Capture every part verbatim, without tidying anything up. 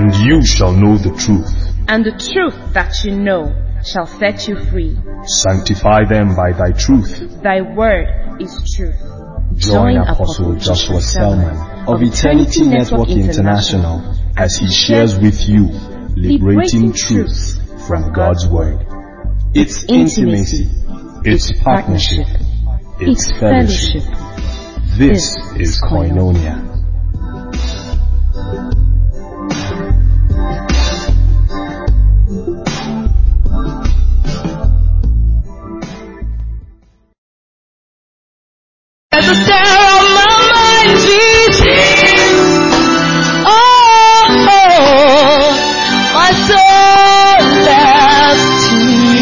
And you shall know the truth. And the truth that you know shall set you free. Sanctify them by thy truth. Thy word is truth. Join Apostle Joshua Selman of Eternity Network International as he shares with you liberating truth from God's word. It's intimacy, it's partnership, it's fellowship. This is Koinonia. There's a star on my mind, Jesus. Oh, oh, my soul loves to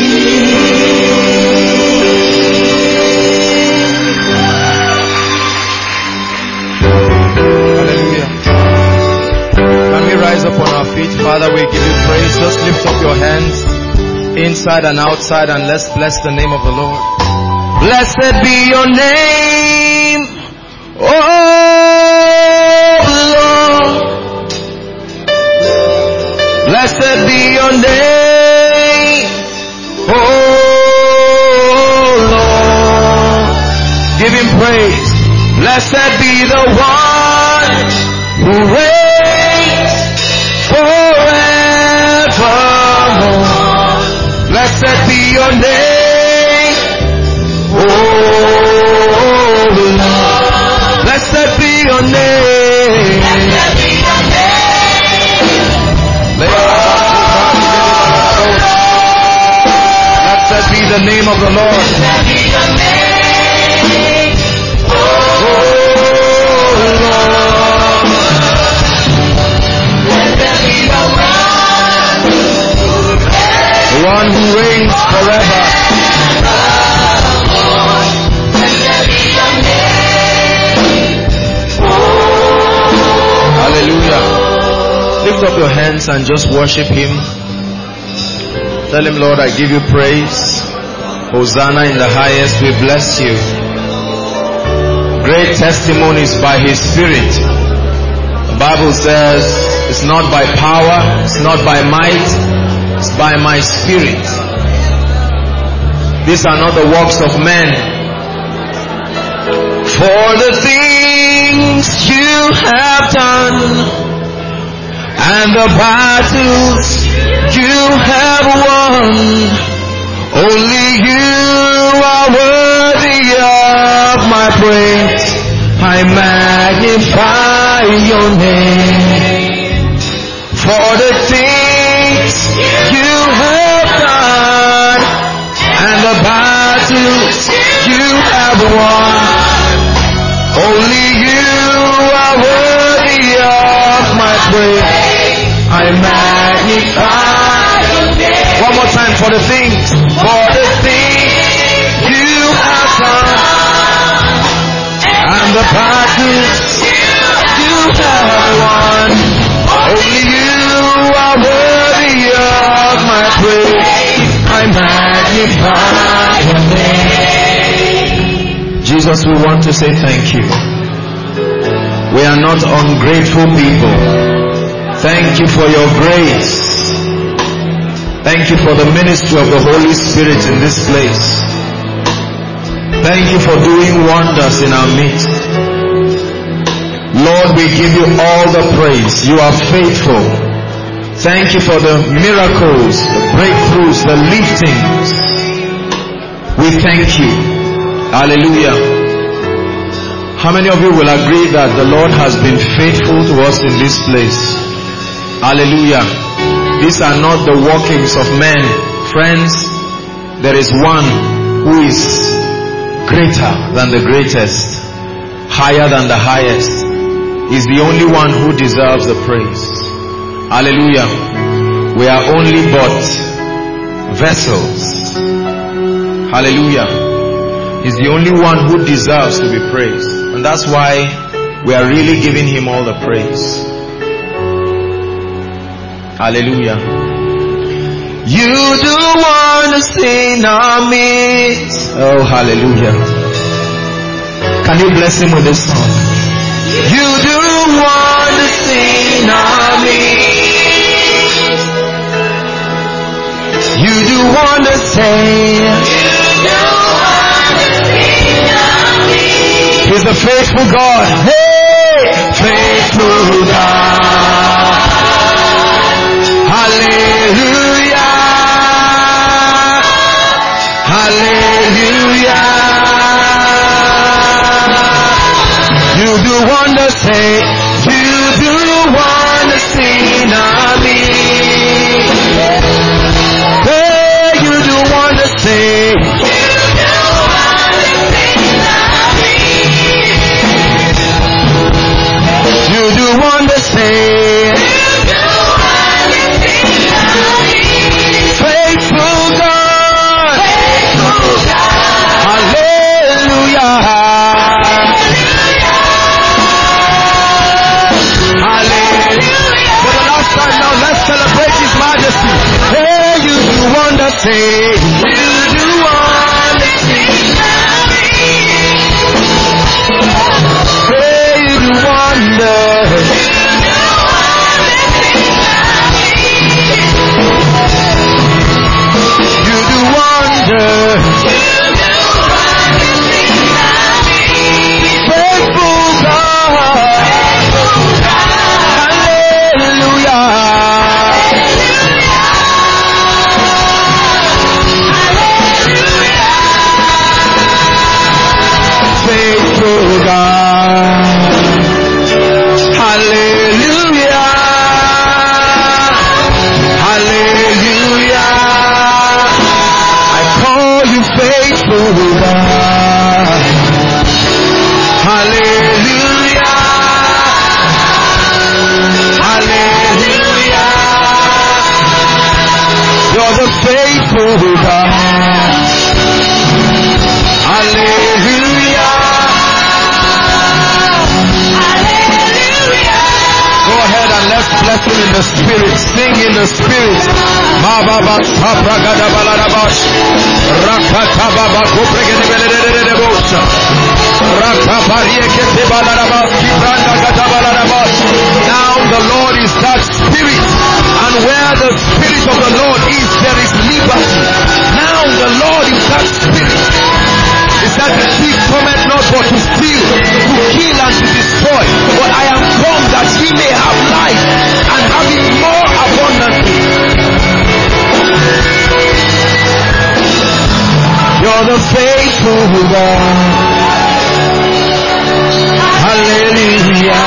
Hallelujah. Can we rise up on our feet? Father, we give you praise. Just lift up your hands inside and outside and let's bless the name of the Lord. Blessed be your name, oh Lord. Blessed be your name, oh Lord. Give him praise. Blessed be the one who reigns forevermore. Blessed be your name, oh Lord. Blessed be your name. Blessed be your name. Blessed be the name of the Lord. Blessed be your name, oh Lord. Blessed be the one, the one who reigns forever. Hallelujah. Lift up your hands and just worship him. Tell him, Lord, I give you praise. Hosanna in the highest, we bless you. Great testimonies by his spirit. The Bible says it's not by power, it's not by might, it's by my spirit. These are not the works of men. For the things you have done and the battles you have won, only you are worthy of my praise. I magnify your name. For the things you have done and the battles you have won, only you are worthy of my praise. I magnify your name. One more time. For the things, for the things you have done and the battles you have won, only you are worthy of my praise. I magnify your name. Jesus, we want to say thank you. We are not ungrateful people. Thank you for your grace. Thank you for the ministry of the Holy Spirit in this place. Thank you for doing wonders in our midst. Lord, we give you all the praise. You are faithful. Thank you for the miracles, the breakthroughs, the liftings. We thank you. Hallelujah. How many of you will agree that the Lord has been faithful to us in this place? Hallelujah. These are not the workings of men. Friends, there is one who is greater than the greatest, higher than the highest. He's the only one who deserves the praise. Hallelujah. We are only but vessels. Hallelujah. He's the only one who deserves to be praised. And that's why we are really giving him all the praise. Hallelujah. You do wonders in our midst. Oh, hallelujah. Can you bless him with this song? You do wonders in our midst. say. He's a faithful God. Hey, faithful God. Hallelujah. Hallelujah. You do wonders, say. You do wonders in me. Hey, you do wonders, say. You do wonders, say. Faithful God. Hallelujah. Hallelujah. For the last time now, let's celebrate His majesty. Hey, you do wonders, say. You do wonders. Hey, you do wonders. You do wonders. Faithful God. Hallelujah. Faithful God. Hallelujah. Hallelujah. I call you faithful God. Hallelujah. Hallelujah. You're the faithful God. Hallelujah. Go ahead and let's bless Him in the Spirit. Sing in the Spirit. Mababa sapragada balarabash. Rakata baba kopregede belederebosha. Rakapariekete balarabash. Kibranda gata balarabash. Now the Lord is that Spirit, and where the Spirit of the Lord is, there is liberty. Now the Lord is that Spirit. He said the thief cometh not but to steal, to kill and to destroy. But I am come that he may have life and have it more abundantly. You're the faithful God. Hallelujah.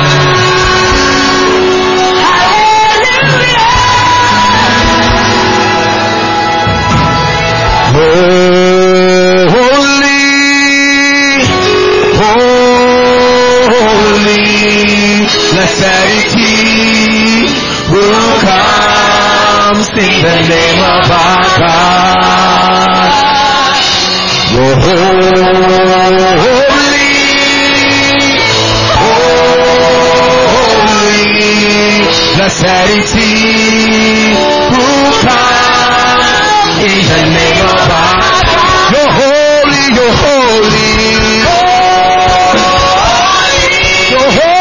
Hallelujah. Oh. Prosperity will come in the name of our God. You're holy, holy. Prosperity will come in the name of our God. You're holy, you're holy. You're holy.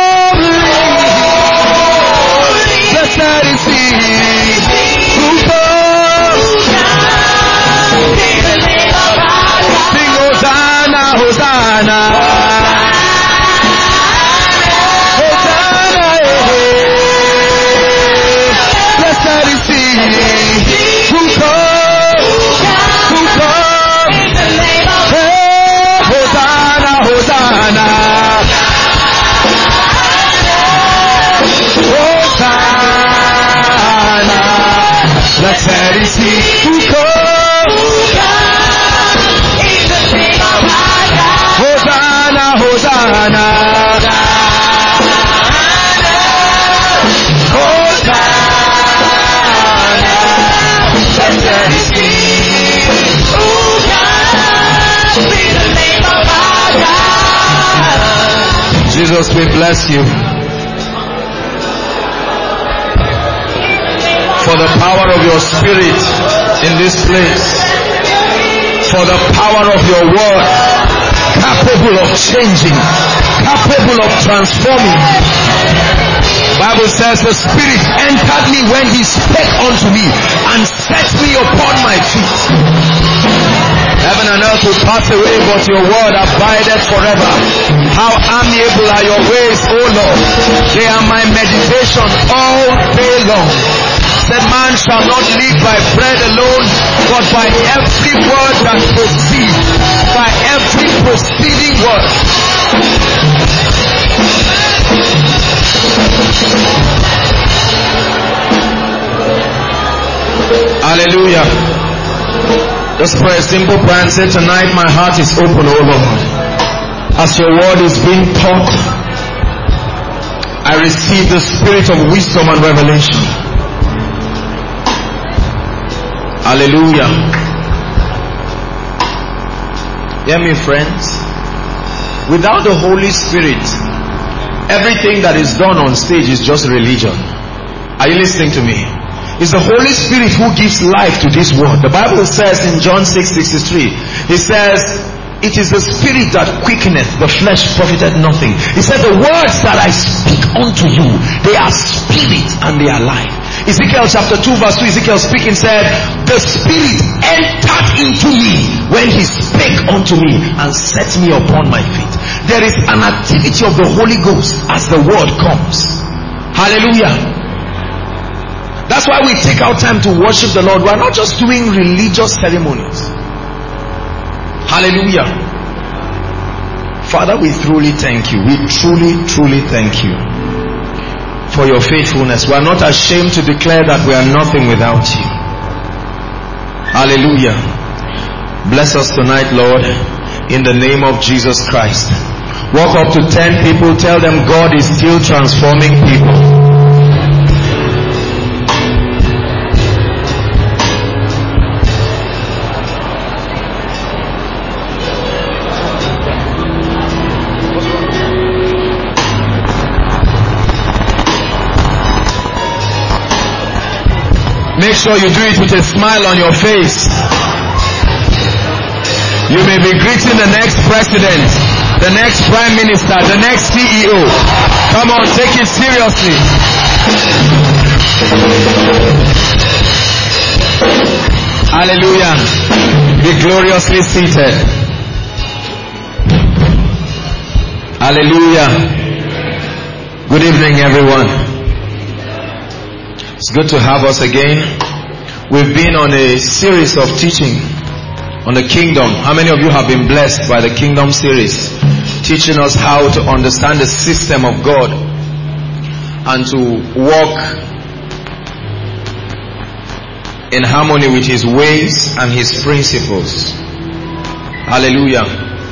Hosanna, Hosanna, blessed is He who comes, who comes, hey, Hosanna, Hosanna, Hosanna, blessed is He who comes, Hosanna, Hosanna, Jesus, we bless you for the power of your Spirit in this place, for the power of your word, capable of changing, capable of transforming. Bible says the Spirit entered me when He spake unto me, and set me upon my feet. Heaven and earth will pass away, but your word abideth forever. How amiable are your ways, O Lord. They are my meditation all day long. That man shall not live by bread alone, but by every word that proceeds, by every proceeding word. Hallelujah. Just pray a simple prayer and say, tonight my heart is open, O Lord. As your word is being taught, I receive the spirit of wisdom and revelation. Hallelujah. Hear me, friends. Without the Holy Spirit, everything that is done on stage is just religion. Are you listening to me? It's the Holy Spirit who gives life to this world. The Bible says in John six sixty-three, it says, it is the spirit that quickeneth, the flesh profited nothing. He said, the words that I speak unto you, they are spirit and they are life. Ezekiel chapter two verse two, Ezekiel speaking said, the spirit entered into me when he spake unto me and set me upon my feet. There is an activity of the Holy Ghost as the word comes. Hallelujah. That's why we take our time to worship the Lord. We are not just doing religious ceremonies. Hallelujah. Father, we truly thank you. We truly, truly thank you for your faithfulness. We are not ashamed to declare that we are nothing without you. Hallelujah. Bless us tonight, Lord, in the name of Jesus Christ. Walk up to ten people, tell them God is still transforming people. Make sure you do it with a smile on your face. You may be greeting the next president, the next prime minister, the next C E O. Come on, take it seriously. Hallelujah. Be gloriously seated. Hallelujah. Good evening, everyone. It's good to have us again. We've been on a series of teaching on the kingdom. How many of you have been blessed by the kingdom series? Teaching us how to understand the system of God and to walk in harmony with His ways and His principles. Hallelujah.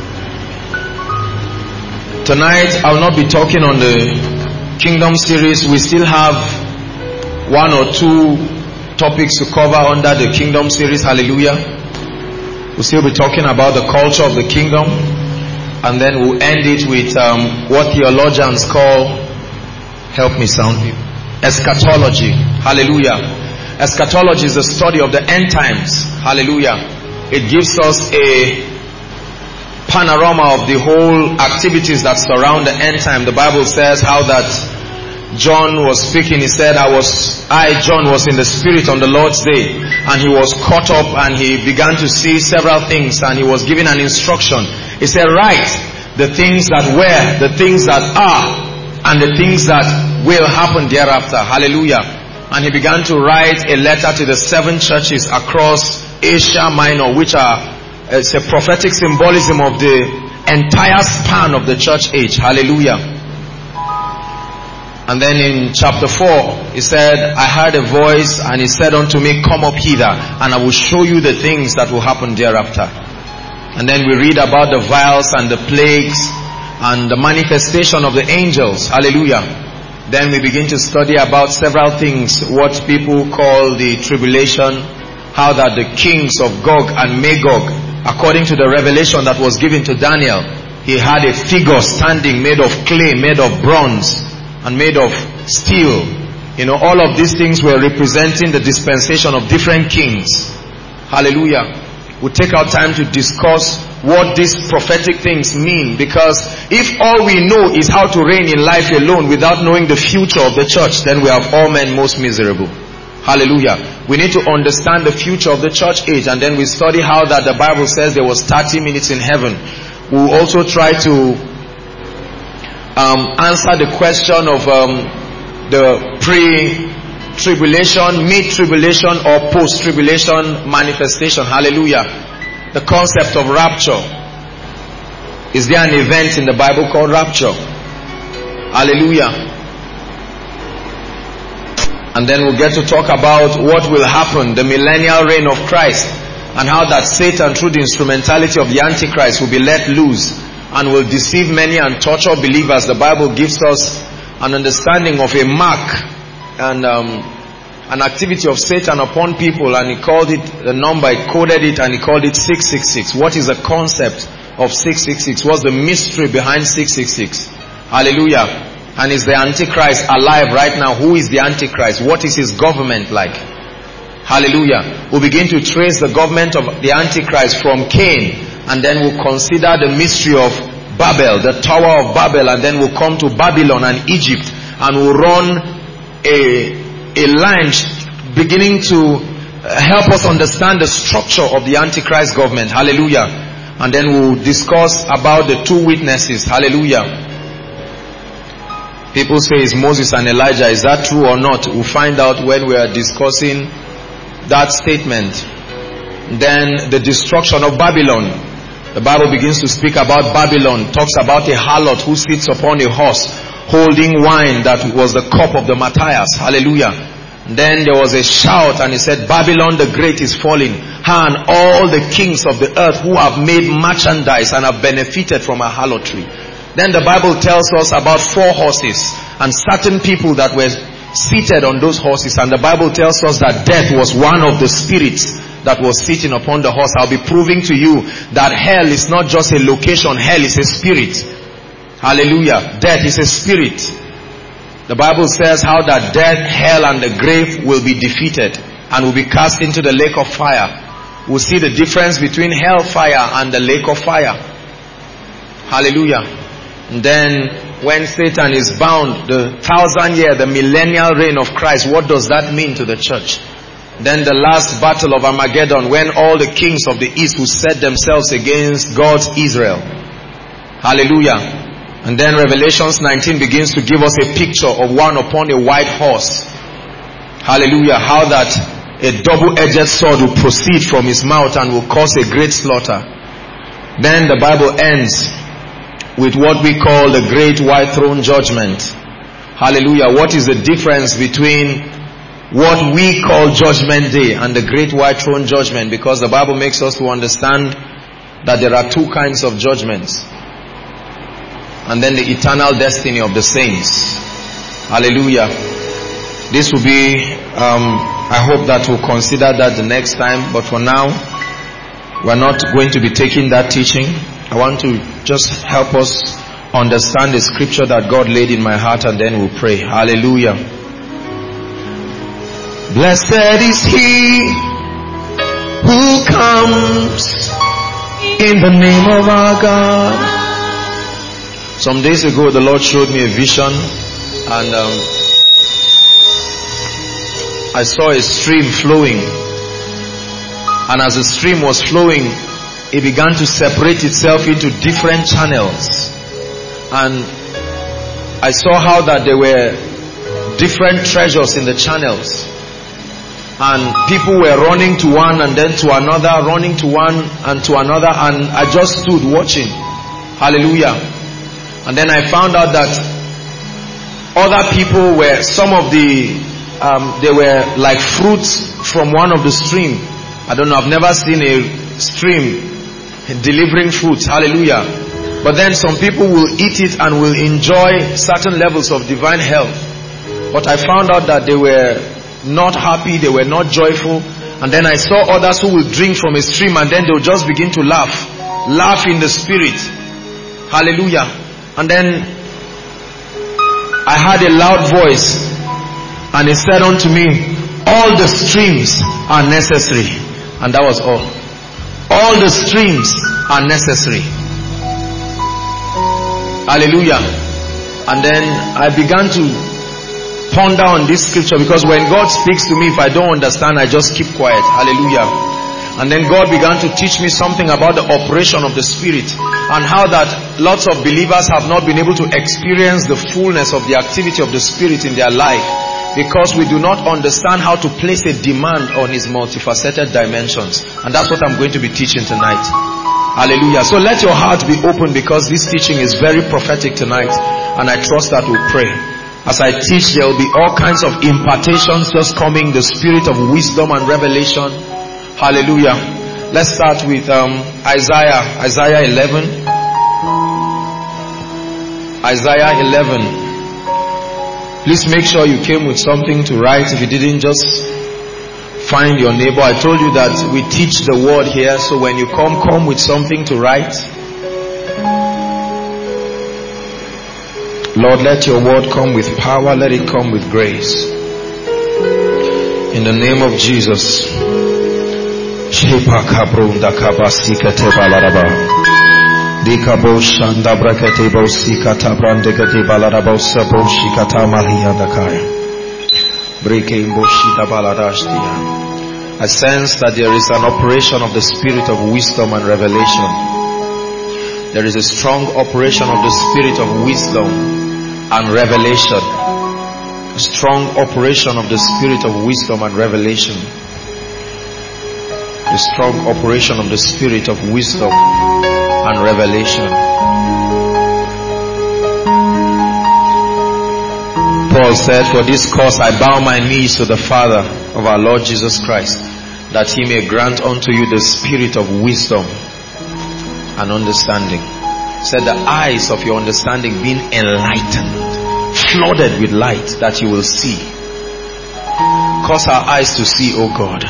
Tonight I will not be talking on the kingdom series. We still have one or two topics to cover under the kingdom series. Hallelujah. We'll still be talking about the culture of the kingdom, and then we'll end it with um, what theologians call, help me sound people, eschatology. Hallelujah. Eschatology is the study of the end times. Hallelujah. It gives us a panorama of the whole activities that surround the end time. The Bible says how that John was speaking. He said, I was, I, John, was in the Spirit on the Lord's day, and he was caught up and he began to see several things, and he was given an instruction. He said, write the things that were, the things that are, and the things that will happen thereafter. Hallelujah. And he began to write a letter to the seven churches across Asia Minor, which are, it's a prophetic symbolism of the entire span of the church age. Hallelujah. And then in chapter four, he said, I heard a voice and he said unto me, come up hither and I will show you the things that will happen thereafter. And then we read about the vials and the plagues and the manifestation of the angels. Hallelujah. Then we begin to study about several things, what people call the tribulation, how that the kings of Gog and Magog, according to the revelation that was given to Daniel, he had a figure standing made of clay, made of bronze, and made of steel. You know, all of these things were representing the dispensation of different kings. Hallelujah. We'll take our time to discuss what these prophetic things mean, because if all we know is how to reign in life alone without knowing the future of the church, then we have all men most miserable. Hallelujah. We need to understand the future of the church age, and then we study how that the Bible says there was thirty minutes in heaven. We will also try to um, answer the question of um, the pre-tribulation, mid-tribulation, or post-tribulation manifestation. Hallelujah. The concept of rapture. Is there an event in the Bible called rapture? Hallelujah. And then we'll get to talk about what will happen, the millennial reign of Christ, and how that Satan, through the instrumentality of the Antichrist, will be let loose and will deceive many and torture believers. The Bible gives us an understanding of a mark and um, an activity of Satan upon people, and he called it the number, he coded it, and he called it six six six. What is the concept of six six six? What's the mystery behind six six six? Hallelujah. And is the Antichrist alive right now? Who is the Antichrist? What is his government like? Hallelujah. We'll begin to trace the government of the Antichrist from Cain, and then we'll consider the mystery of Babel, the Tower of Babel, and then we'll come to Babylon and Egypt, and we'll run a, a line beginning to help us understand the structure of the Antichrist government. Hallelujah. And then we'll discuss about the two witnesses. Hallelujah. People say it's Moses and Elijah. Is that true or not? We'll find out when we are discussing that statement. Then the destruction of Babylon. The Bible begins to speak about Babylon. Talks about a harlot who sits upon a horse holding wine that was the cup of the Matthias. Hallelujah. Then there was a shout, and he said, Babylon the great is falling, her and all the kings of the earth who have made merchandise and have benefited from her harlotry. Then the Bible tells us about four horses and certain people that were seated on those horses. And the Bible tells us that death was one of the spirits that was sitting upon the horse. I'll be proving to you that hell is not just a location. Hell is a spirit. Hallelujah. Death is a spirit. The Bible says how that death, hell, and the grave will be defeated and will be cast into the lake of fire. We'll see the difference between hell fire and the lake of fire. Hallelujah. And then when Satan is bound, the thousand year, the millennial reign of Christ, what does that mean to the church? Then the last battle of Armageddon, when all the kings of the east will set themselves against God's Israel. Hallelujah. And then Revelations nineteen begins to give us a picture of one upon a white horse. Hallelujah. How that a double-edged sword will proceed from his mouth and will cause a great slaughter. Then the Bible ends with what we call the great white throne judgment. Hallelujah. What is the difference between what we call judgment day and the great white throne judgment? Because the Bible makes us to understand that there are two kinds of judgments. And then the eternal destiny of the saints. Hallelujah. This will be, um, I hope that we'll consider that the next time. But for now, we're not going to be taking that teaching. I want to just help us understand the scripture that God laid in my heart, and then we'll pray. Hallelujah. Blessed is he who comes in the name of our God. Some days ago the Lord showed me a vision, and um, I saw a stream flowing, and as the stream was flowing, it began to separate itself into different channels. And I saw how that there were different treasures in the channels. And people were running to one and then to another, running to one and to another. And I just stood watching. Hallelujah. And then I found out that other people were, some of the, um, they were like fruits from one of the stream. I don't know, I've never seen a stream delivering fruits. Hallelujah. But then some people will eat it and will enjoy certain levels of divine health. But I found out that they were not happy, they were not joyful. And then I saw others who will drink from a stream and then they'll just begin to laugh. Laugh in the spirit. Hallelujah. And then I heard a loud voice, and it said unto me, all the streams are necessary. And that was all. All the streams are necessary. Hallelujah. And then I began to ponder on this scripture, because when God speaks to me, if I don't understand, I just keep quiet. Hallelujah. And then God began to teach me something about the operation of the Spirit, and how that lots of believers have not been able to experience the fullness of the activity of the Spirit in their life, because we do not understand how to place a demand on His multifaceted dimensions. And that's what I'm going to be teaching tonight. Hallelujah. So let your heart be open, because this teaching is very prophetic tonight, and I trust that we'll pray. As I teach, there will be all kinds of impartations just coming, the spirit of wisdom and revelation. Hallelujah. Let's start with um, Isaiah, Isaiah eleven. Isaiah eleven. Please make sure you came with something to write. If you didn't, just find your neighbor. I told you that we teach the word here, so when you come, come with something to write. Lord, let your word come with power. Let it come with grace. In the name of Jesus. I sense that there is an operation of the spirit of wisdom and revelation. There is a strong operation of the spirit of wisdom and revelation. A strong operation of the spirit of wisdom and revelation. The strong operation of the spirit of wisdom and revelation. Paul said, for this cause I bow my knees to the Father of our Lord Jesus Christ, that He may grant unto you the spirit of wisdom and understanding. He said, the eyes of your understanding being enlightened, flooded with light, that you will see. Cause our eyes to see, O God.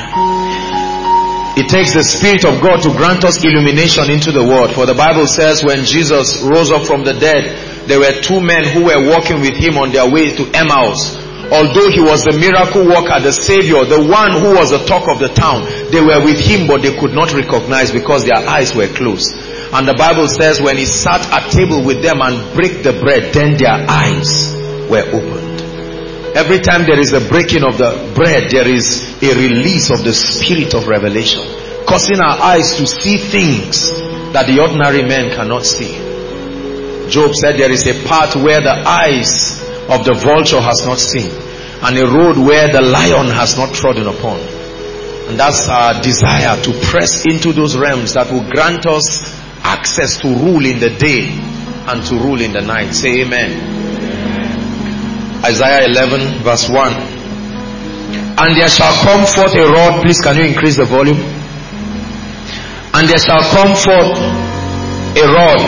It takes the Spirit of God to grant us illumination into the Word. For the Bible says when Jesus rose up from the dead, there were two men who were walking with Him on their way to Emmaus. Although He was the miracle worker, the Savior, the one who was the talk of the town, they were with Him, but they could not recognize because their eyes were closed. And the Bible says when He sat at table with them and break the bread, then their eyes were opened. Every time there is a breaking of the bread, there is a release of the spirit of revelation, causing our eyes to see things that the ordinary man cannot see. Job said there is a path where the eyes of the vulture has not seen, and a road where the lion has not trodden upon. And that's our desire, to press into those realms that will grant us access to rule in the day and to rule in the night. Say amen. Isaiah eleven verse one. And there shall come forth a rod. Please, can you increase the volume? And there shall come forth a rod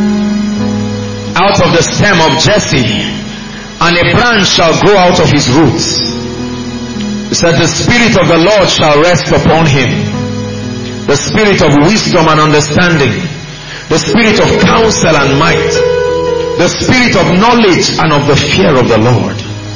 out of the stem of Jesse, and a branch shall grow out of his roots. He said, the Spirit of the Lord shall rest upon him, the Spirit of wisdom and understanding, the Spirit of counsel and might, the Spirit of knowledge and of the fear of the Lord.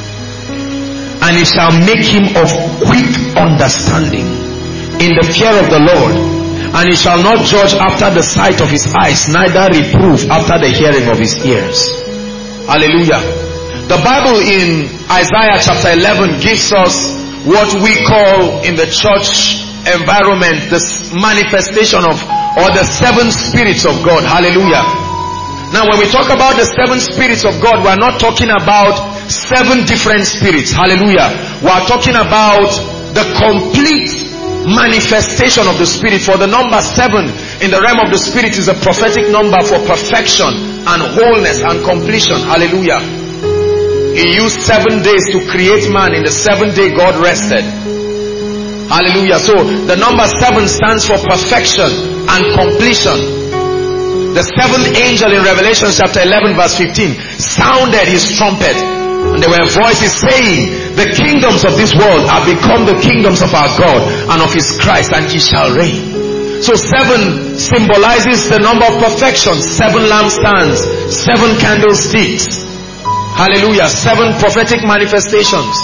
And He shall make him of quick understanding in the fear of the Lord. And he shall not judge after the sight of his eyes, neither reprove after the hearing of his ears. Hallelujah. The Bible in Isaiah chapter eleven gives us what we call in the church environment the manifestation of, or the seven spirits of God. Hallelujah. Now when we talk about the seven spirits of God, we are not talking about seven different spirits. Hallelujah. We are talking about the complete manifestation of the Spirit. For the number seven in the realm of the Spirit is a prophetic number for perfection and wholeness and completion. Hallelujah. He used seven days to create man. In the seventh day God rested. Hallelujah. So the number seven stands for perfection and completion. The seventh angel in Revelation chapter eleven verse fifteen sounded his trumpet, and there were voices saying, the kingdoms of this world are become the kingdoms of our God and of His Christ, and He shall reign. So seven symbolizes the number of perfection. Seven lampstands, seven candlesticks. Hallelujah. Seven prophetic manifestations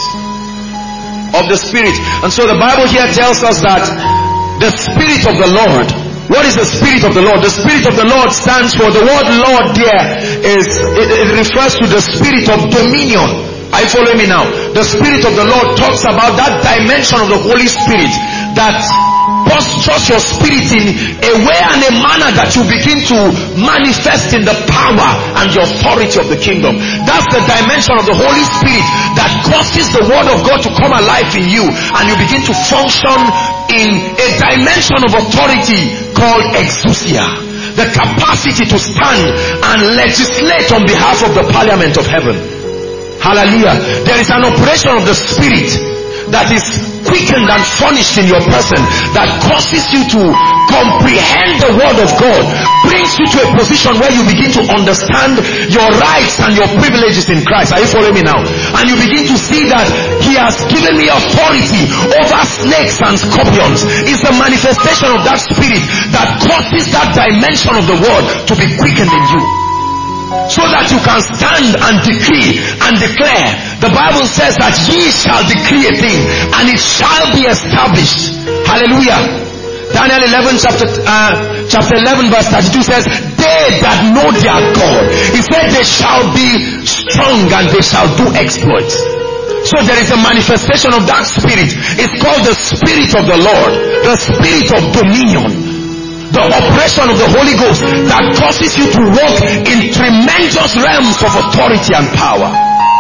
of the Spirit. And so the Bible here tells us that the Spirit of the Lord. What is the Spirit of the Lord? The Spirit of the Lord stands for, the word Lord there is, it, it refers to the spirit of dominion, Are you following me now? The Spirit of the Lord talks about that dimension of the Holy Spirit that postures your spirit in a way and a manner that you begin to manifest in the power and the authority of the kingdom. That's the dimension of the Holy Spirit that causes the word of God to come alive in you, and you begin to function in a dimension of authority called exousia, the capacity to stand and legislate on behalf of the parliament of heaven. Hallelujah. There is an operation of the Spirit that is quickened and furnished in your person that causes you to comprehend the word of God, brings you to a position where you begin to understand your rights and your privileges in Christ. Are you following me now? And you begin to see that He has given me authority over snakes and scorpions. It's the manifestation of that Spirit that causes that dimension of the word to be quickened in you, so that you can stand and decree and declare. The Bible says that ye shall decree a thing and it shall be established. Hallelujah. Daniel eleven chapter uh, chapter eleven verse thirty-two says, they that know their God, He said, they shall be strong and they shall do exploits. So there is a manifestation of that Spirit. It's called the Spirit of the Lord, the Spirit of dominion, the operation of the Holy Ghost that causes you to walk in tremendous realms of authority and power.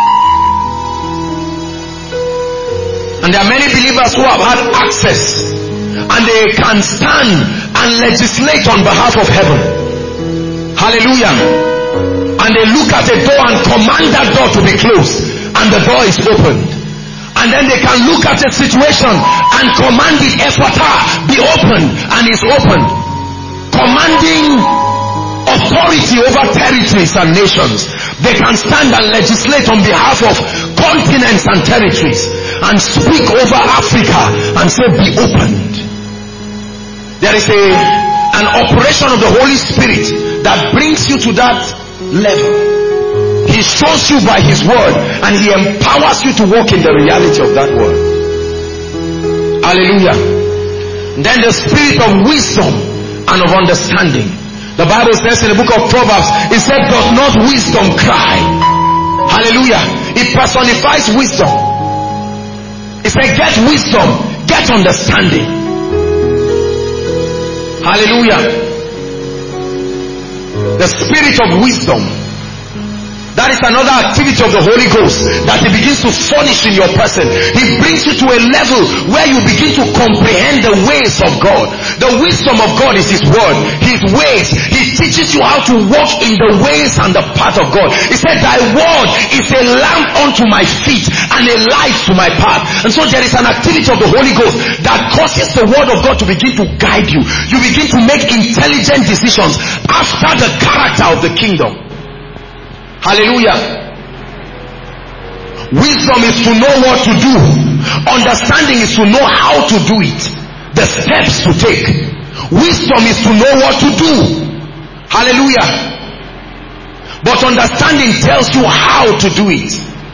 And there are many believers who have had access and they can stand and legislate on behalf of heaven. Hallelujah. And they look at a door and command that door to be closed, and the door is opened. And then they can look at a situation and command it, ephata, be opened, and it's opened, commanding authority over territories and nations. They can stand and legislate on behalf of continents and territories and speak over Africa and say, be opened. There is a an operation of the Holy Spirit that brings you to that level. He shows you by His word and He empowers you to walk in the reality of that word. Hallelujah. And then the Spirit of wisdom and of understanding. The Bible says in the book of Proverbs, it said, does not wisdom cry? Hallelujah. It personifies wisdom. It said, get wisdom, get understanding. Hallelujah. The Spirit of wisdom. That is another activity of the Holy Ghost that He begins to furnish in your person. He brings you to a level where you begin to comprehend the ways of God. The wisdom of God is His word, His ways. He teaches you how to walk in the ways and the path of God. He said, thy word is a lamp unto my feet and a light to my path. And so there is an activity of the Holy Ghost that causes the word of God to begin to guide you. You begin to make intelligent decisions after the character of the kingdom. Hallelujah. Wisdom is to know what to do. Understanding is to know how to do it, the steps to take. Wisdom is to know what to do. Hallelujah. But understanding tells you how to do it.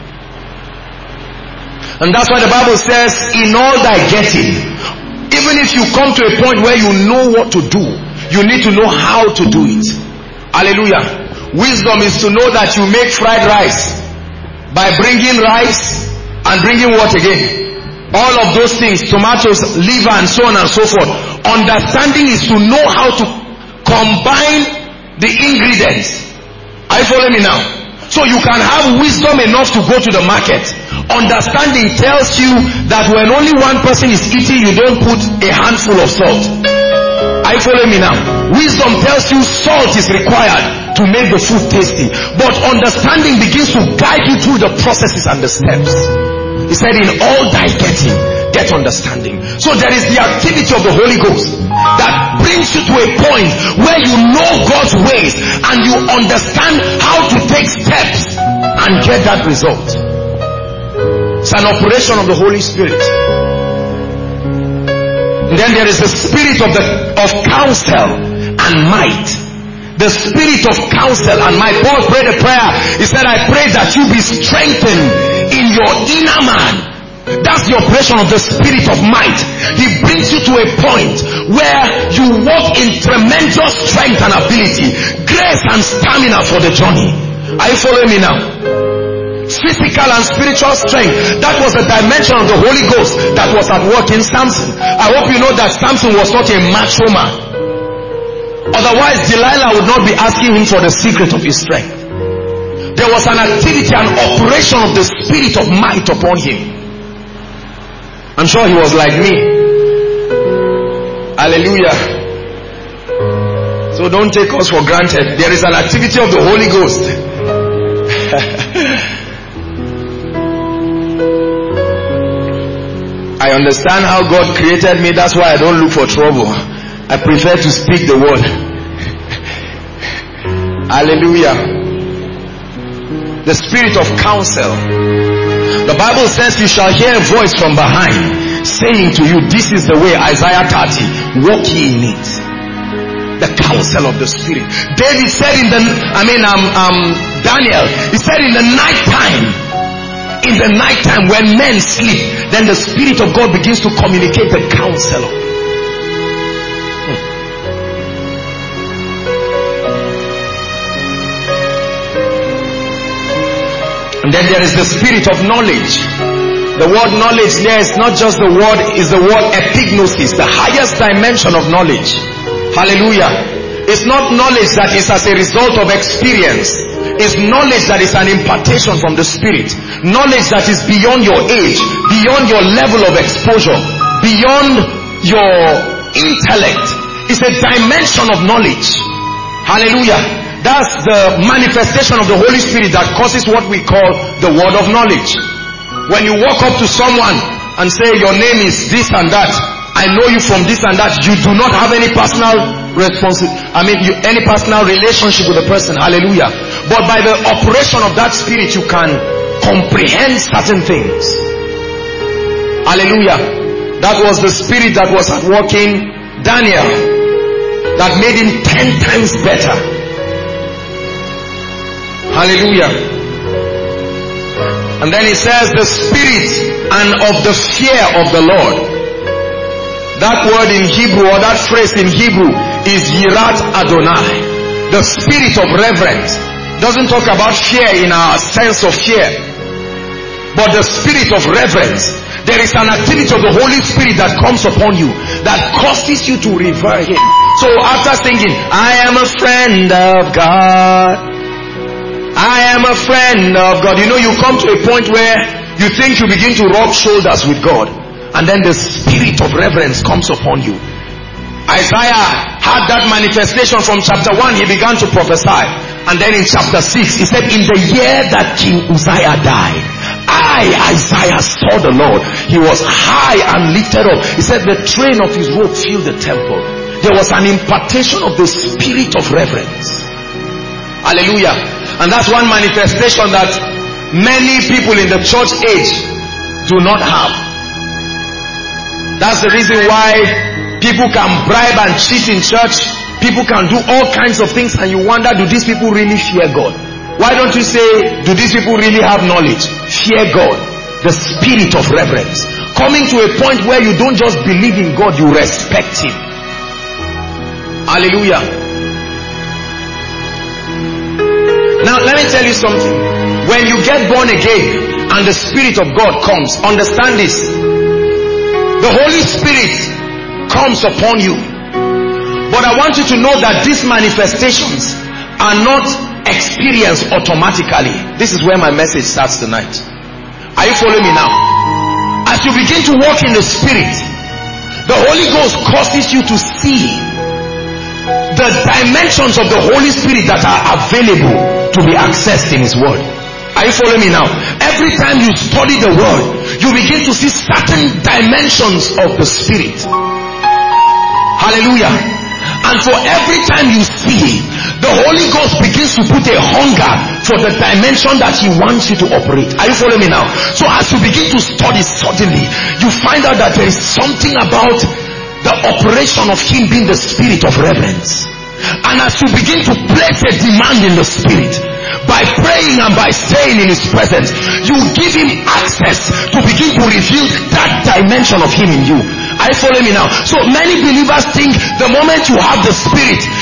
And that's why the Bible says, in all thy getting, even if you come to a point where you know what to do, you need to know how to do it. Hallelujah. Wisdom is to know that you make fried rice by bringing rice and bringing what again? All of those things, tomatoes, liver and so on and so forth. Understanding is to know how to combine the ingredients. Are you following me now? So you can have wisdom enough to go to the market. Understanding tells you that when only one person is eating, you don't put a handful of salt. Are you following me now? Wisdom tells you salt is required to make the food tasty. But understanding begins to guide you through the processes and the steps. He said, in all thy getting, get understanding. So there is the activity of the Holy Ghost that brings you to a point where you know God's ways and you understand how to take steps and get that result. It's an operation of the Holy Spirit. And then there is the Spirit of the of counsel and might. The Spirit of counsel and might. Paul prayed a prayer. He said, I pray that you be strengthened in your inner man. That's the operation of the Spirit of might. He brings you to a point where you walk in tremendous strength and ability, grace and stamina for the journey. Are you following me now? Physical and spiritual strength. That was a dimension of the Holy Ghost that was at work in Samson. I hope you know that Samson was not a macho man. Otherwise, Delilah would not be asking him for the secret of his strength. There was an activity, an operation of the spirit of might upon him. I'm sure he was like me. Hallelujah. So don't take us for granted. There is an activity of the Holy Ghost. I understand how God created me. That's why I don't look for trouble. I prefer to speak the word. Hallelujah. The spirit of counsel. The Bible says you shall hear a voice from behind saying to you, this is the way. Isaiah thirty. Walk ye in it. The counsel of the spirit. David said in the, I mean, um, um, Daniel, he said in the night time, in the night time when men sleep, then the spirit of God begins to communicate the counsel. Hmm. And then there is the spirit of knowledge. The word knowledge there is not just the word, is the word epignosis, the highest dimension of knowledge. Hallelujah. It's not knowledge that is as a result of experience. It's knowledge that is an impartation from the Spirit. Knowledge that is beyond your age, beyond your level of exposure, beyond your intellect. It's a dimension of knowledge. Hallelujah. That's the manifestation of the Holy Spirit that causes what we call the word of knowledge. When you walk up to someone and say, your name is this and that, I know you from this and that, you do not have any personal responsibility, I mean you, any personal relationship with the person. Hallelujah. But by the operation of that spirit, you can comprehend certain things. Hallelujah. That was the spirit that was at work in Daniel, that made him ten times better. Hallelujah. And then he says the spirit and of the fear of the Lord. That word in Hebrew, or that phrase in Hebrew, is Yirat Adonai. The spirit of reverence. Doesn't talk about fear in our sense of fear, but the spirit of reverence. There is an activity of the Holy Spirit that comes upon you that causes you to revere Him. So after singing, I am a friend of God, I am a friend of God, you know, you come to a point where you think you begin to rub shoulders with God. And then the spirit of reverence comes upon you. Isaiah had that manifestation from chapter one. He began to prophesy. And then in chapter six, he said, in the year that King Uzziah died, I, Isaiah, saw the Lord. He was high and lifted up. He said the train of his robe filled the temple. There was an impartation of the spirit of reverence. Hallelujah. And that's one manifestation that many people in the church age do not have. That's the reason why people can bribe and cheat in church. People can do all kinds of things, and you wonder, do these people really fear God? Why don't you say, do these people really have knowledge? Fear God. The spirit of reverence. Coming to a point where you don't just believe in God, you respect Him. Hallelujah. Now let me tell you something. When you get born again and the Spirit of God comes, understand this. The Holy Spirit comes upon you. But I want you to know that these manifestations are not experienced automatically. This is where my message starts tonight. Are you following me now? As you begin to walk in the Spirit, the Holy Ghost causes you to see the dimensions of the Holy Spirit that are available to be accessed in His Word. Are you following me now? Every time you study the Word, you begin to see certain dimensions of the Spirit. Hallelujah. And for every time you see, the Holy Ghost begins to put a hunger for the dimension that He wants you to operate. Are you following me now? So as you begin to study, suddenly you find out that there is something about the operation of Him being the spirit of reverence. And as you begin to place a demand in the Spirit, by praying and by staying in His presence, you give Him access to begin to reveal that dimension of Him in you. Are you following me now? So many believers think the moment you have the Spirit,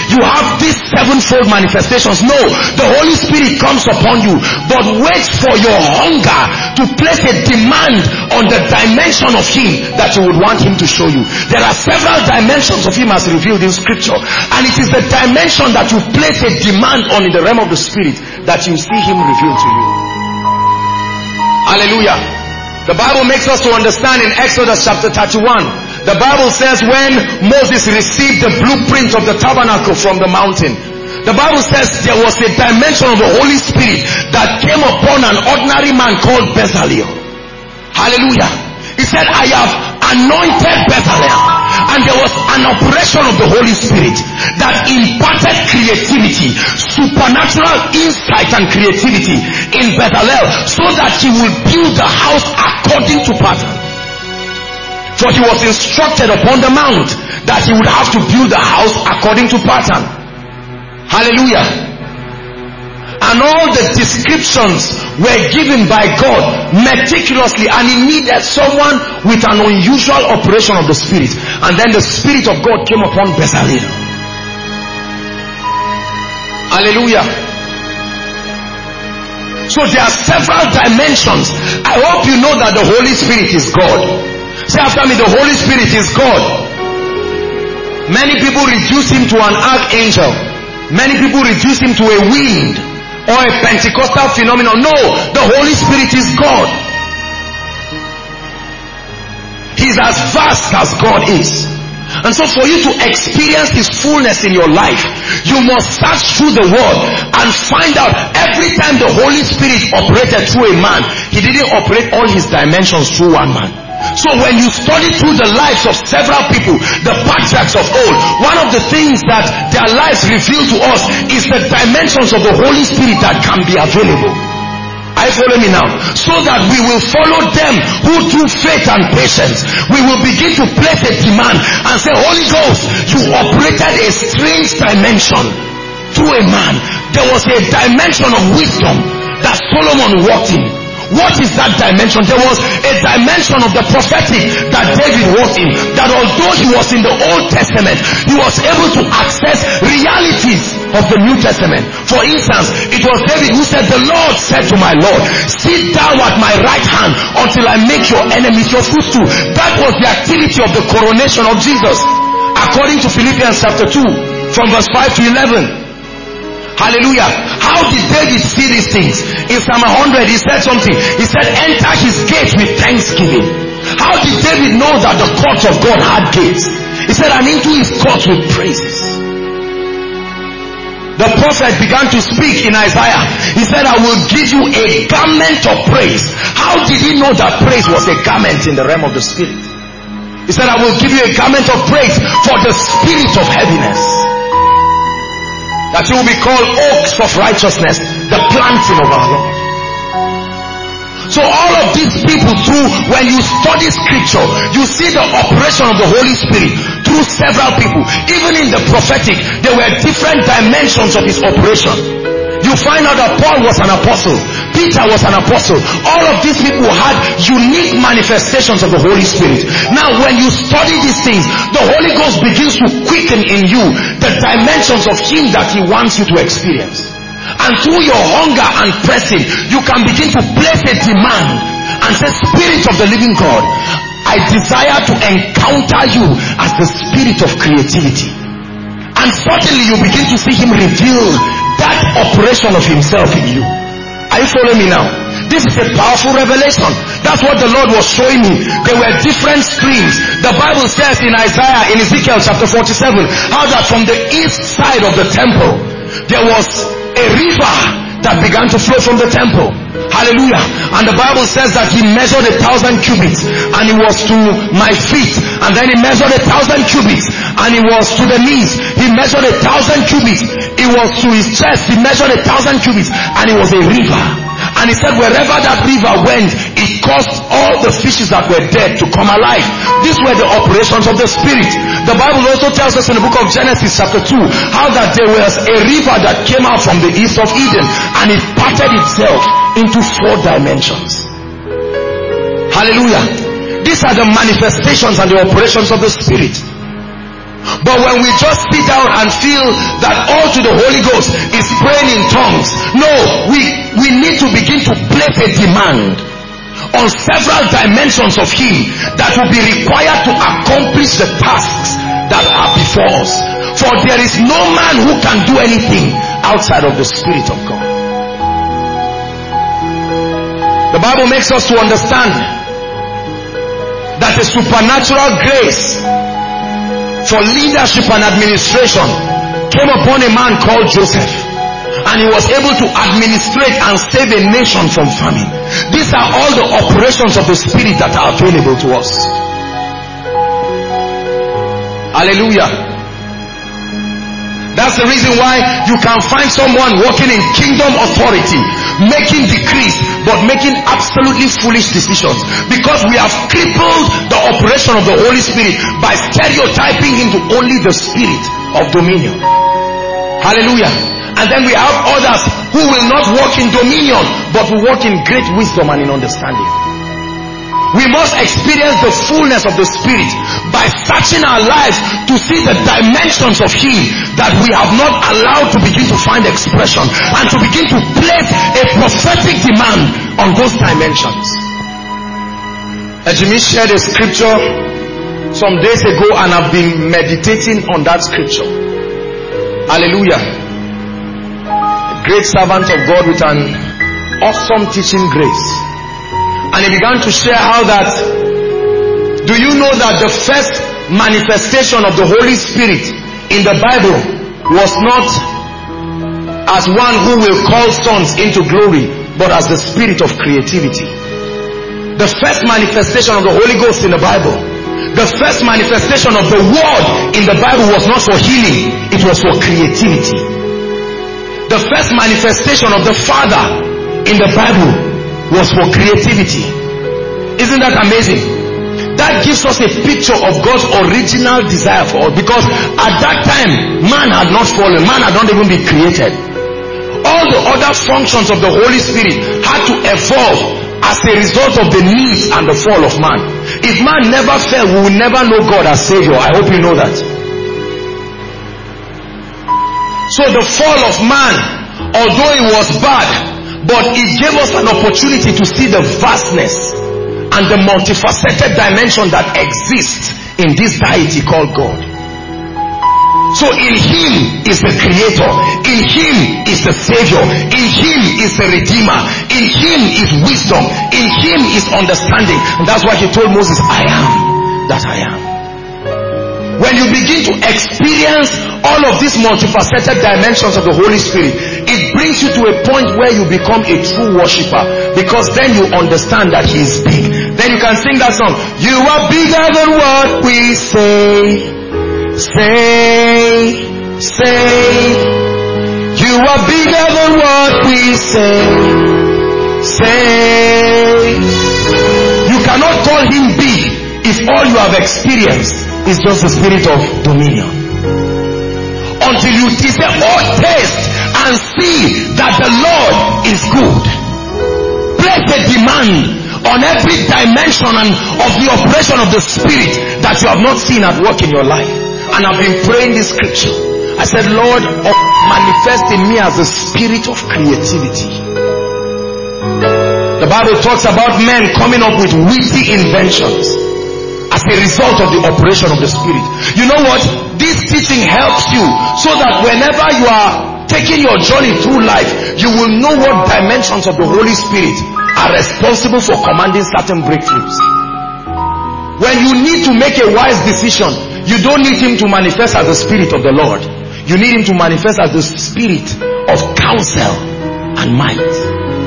you have these sevenfold manifestations. No, the Holy Spirit comes upon you, but wait for your hunger to place a demand on the dimension of Him that you would want Him to show you. There are several dimensions of Him as revealed in Scripture, and it is the dimension that you place a demand on in the realm of the Spirit that you see Him revealed to you. Hallelujah. The Bible makes us to understand in Exodus chapter thirty-one, the Bible says when Moses received the blueprint of the tabernacle from the mountain, the Bible says there was a dimension of the Holy Spirit that came upon an ordinary man called Bezalel. Hallelujah. He said, I have anointed Bezalel. And there was an operation of the Holy Spirit that imparted creativity, supernatural insight and creativity in Bezalel, so that he would build the house according to pattern. For he was instructed upon the mount that he would have to build the house according to pattern. Hallelujah. And all the descriptions were given by God meticulously, and he needed someone with an unusual operation of the Spirit. And then the Spirit of God came upon Bezalel. Hallelujah. So there are several dimensions. I hope you know that the Holy Spirit is God. Say after me, the Holy Spirit is God. Many people reduce him to an archangel. Many people reduce him to a wind or a Pentecostal phenomenon. No, the Holy Spirit is God. He's as vast as God is. And so for you to experience His fullness in your life, you must search through the Word and find out every time the Holy Spirit operated through a man, He didn't operate all His dimensions through one man. So when you study through the lives of several people, the patriarchs of old, one of the things that their lives reveal to us is the dimensions of the Holy Spirit that can be available. Are you following me now? So that we will follow them who through faith and patience, we will begin to place a demand and say, Holy Ghost, you operated a strange dimension through a man. There was a dimension of wisdom that Solomon walked in. What is that dimension? There was a dimension of the prophetic that David walked in, that although he was in the Old Testament, he was able to access realities of the New Testament. For instance, it was David who said, the Lord said to my Lord, sit down at my right hand until I make your enemies your footstool. That was the activity of the coronation of Jesus, according to Philippians chapter two, from verse five to eleven. Hallelujah. How did David see these things? In Psalm one hundred, he said something. He said, enter his gates with thanksgiving. How did David know that the courts of God had gates? He said, and into his courts with praises. The prophet began to speak in Isaiah. He said, I will give you a garment of praise. How did he know that praise was a garment in the realm of the Spirit? He said, I will give you a garment of praise for the spirit of heaviness, that you will be called oaks of righteousness, the planting of our Lord. So all of these people, through, when you study scripture, you see the operation of the Holy Spirit through several people. Even in the prophetic, there were different dimensions of his operation. You find out that Paul was an apostle, Peter was an apostle. All of these people had unique manifestations of the Holy Spirit. Now when you study these things, the Holy Ghost begins to quicken in you the dimensions of him that he wants you to experience. And through your hunger and pressing, you can begin to place a demand and say, Spirit of the living God, I desire to encounter you as the spirit of creativity. And suddenly you begin to see him reveal that operation of himself in you. Are you following me now? This is a powerful revelation. That's what the Lord was showing me. There were different streams. The Bible says in Isaiah, in Ezekiel chapter forty-seven, how that from the east side of the temple, there was a river that began to flow from the temple. Hallelujah. And the Bible says that he measured a thousand cubits and it was to my feet. And then he measured a thousand cubits and it was to the knees. He measured a thousand cubits. It was to his chest. He measured a thousand cubits and it was a river. And he said wherever that river went, it caused all the fishes that were dead to come alive. These were the operations of the Spirit. The Bible also tells us in the book of Genesis chapter two, how that there was a river that came out from the east of Eden and it parted itself into four dimensions. Hallelujah. These are the manifestations and the operations of the Spirit. But when we just sit down and feel that all to the Holy Ghost is praying in tongues, no, we, we need to begin to place a demand on several dimensions of Him that will be required to accomplish the tasks that are before us. For there is no man who can do anything outside of the Spirit of God. The Bible makes us to understand that a supernatural grace for leadership and administration came upon a man called Joseph, and he was able to administrate and save a nation from famine. These are all the operations of the Spirit that are available to us. Hallelujah. That's the reason why you can find someone working in kingdom authority, making decrees, but making absolutely foolish decisions, because we have crippled the operation of the Holy Spirit by stereotyping him to only the spirit of dominion. Hallelujah. And then we have others who will not walk in dominion, but will walk in great wisdom and in understanding. We must experience the fullness of the Spirit by searching our lives to see the dimensions of Him that we have not allowed to begin to find expression, and to begin to place a prophetic demand on those dimensions. Jimmy shared a scripture some days ago, and I've been meditating on that scripture. Hallelujah. A great servant of God with an awesome teaching grace. And he began to share how that, do you know that the first manifestation of the Holy Spirit in the Bible was not as one who will call sons into glory, but as the spirit of creativity. The first manifestation of the Holy Ghost in the Bible, the first manifestation of the Word in the Bible was not for healing, it was for creativity. The first manifestation of the Father in the Bible was for creativity. Isn't that amazing? That gives us a picture of God's original desire for us, because at that time man had not fallen, man had not even been created. All the other functions of the Holy Spirit had to evolve as a result of the needs and the fall of man. If man never fell, we will never know God as Savior. I hope you know that. So the fall of man, although it was bad, but it gave us an opportunity to see the vastness and the multifaceted dimension that exists in this deity called God. So in Him is the Creator, in Him is the Savior, in Him is the Redeemer, in Him is wisdom, in Him is understanding. And that's why He told Moses, I am that I am. When you begin to experience all of these multifaceted dimensions of the Holy Spirit, it brings you to a point where you become a true worshiper, because then you understand that He is big. Then you can sing that song, you are bigger than what we say, say, say. You are bigger than what we say, say. You cannot call Him big if all you have experienced is just the spirit of dominion. Until you say, oh, taste and see that the Lord is good. Place a demand on every dimension and of the operation of the Spirit that you have not seen at work in your life. And I've been praying this scripture. I said, Lord, manifest in me as the spirit of creativity. The Bible talks about men coming up with witty inventions as a result of the operation of the Spirit. You know what? This teaching helps you so that whenever you are taking your journey through life, you will know what dimensions of the Holy Spirit are responsible for commanding certain breakthroughs. When you need to make a wise decision, you don't need Him to manifest as the Spirit of the Lord. You need Him to manifest as the Spirit of counsel and might.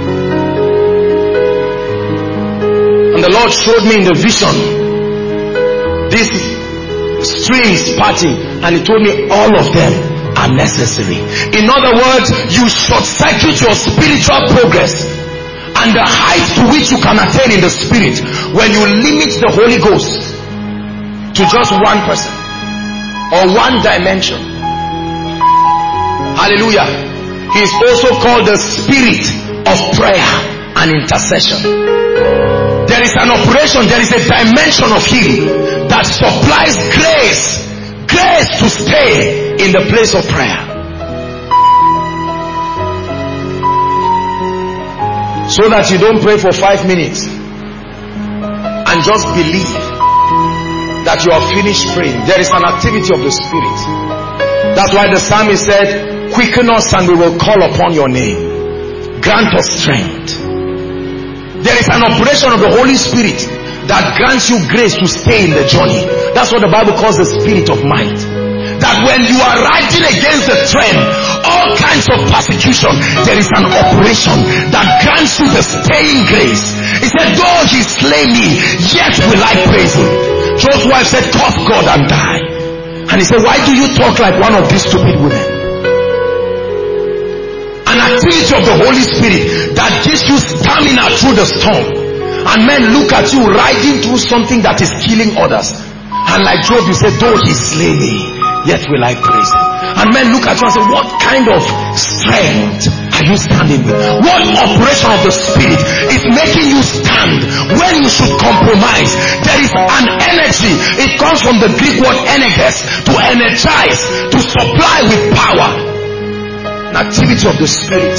And the Lord showed me in the vision these strings parting, and He told me all of them are necessary. In other words, you short circuit your spiritual progress and the height to which you can attain in the Spirit when you limit the Holy Ghost to just one person or one dimension. Hallelujah. He is also called the Spirit of prayer and intercession. There is an operation, there is a dimension of Him that supplies grace, grace in the place of prayer. So that you don't pray for five minutes and just believe that you are finished praying. There is an activity of the Spirit. That's why the psalmist said, quicken us and we will call upon your name. Grant us strength. There is an operation of the Holy Spirit that grants you grace to stay in the journey. That's what the Bible calls the spirit of might. That when you are riding against the trend, all kinds of persecution, there is an operation that grants you the staying grace. He said, though he slay me, yet will I praise him. Job's wife said, curse God and die. And he said, why do you talk like one of these stupid women? An activity of the Holy Spirit that gives you stamina through the storm. And men look at you riding through something that is killing others. And like Job, you say, though he slay me, yet will I praise him. And men look at you and say, what kind of strength are you standing with? What operation of the Spirit is making you stand when you should compromise? There is an energy. It comes from the Greek word energes, to energize, to supply with power. An activity of the Spirit.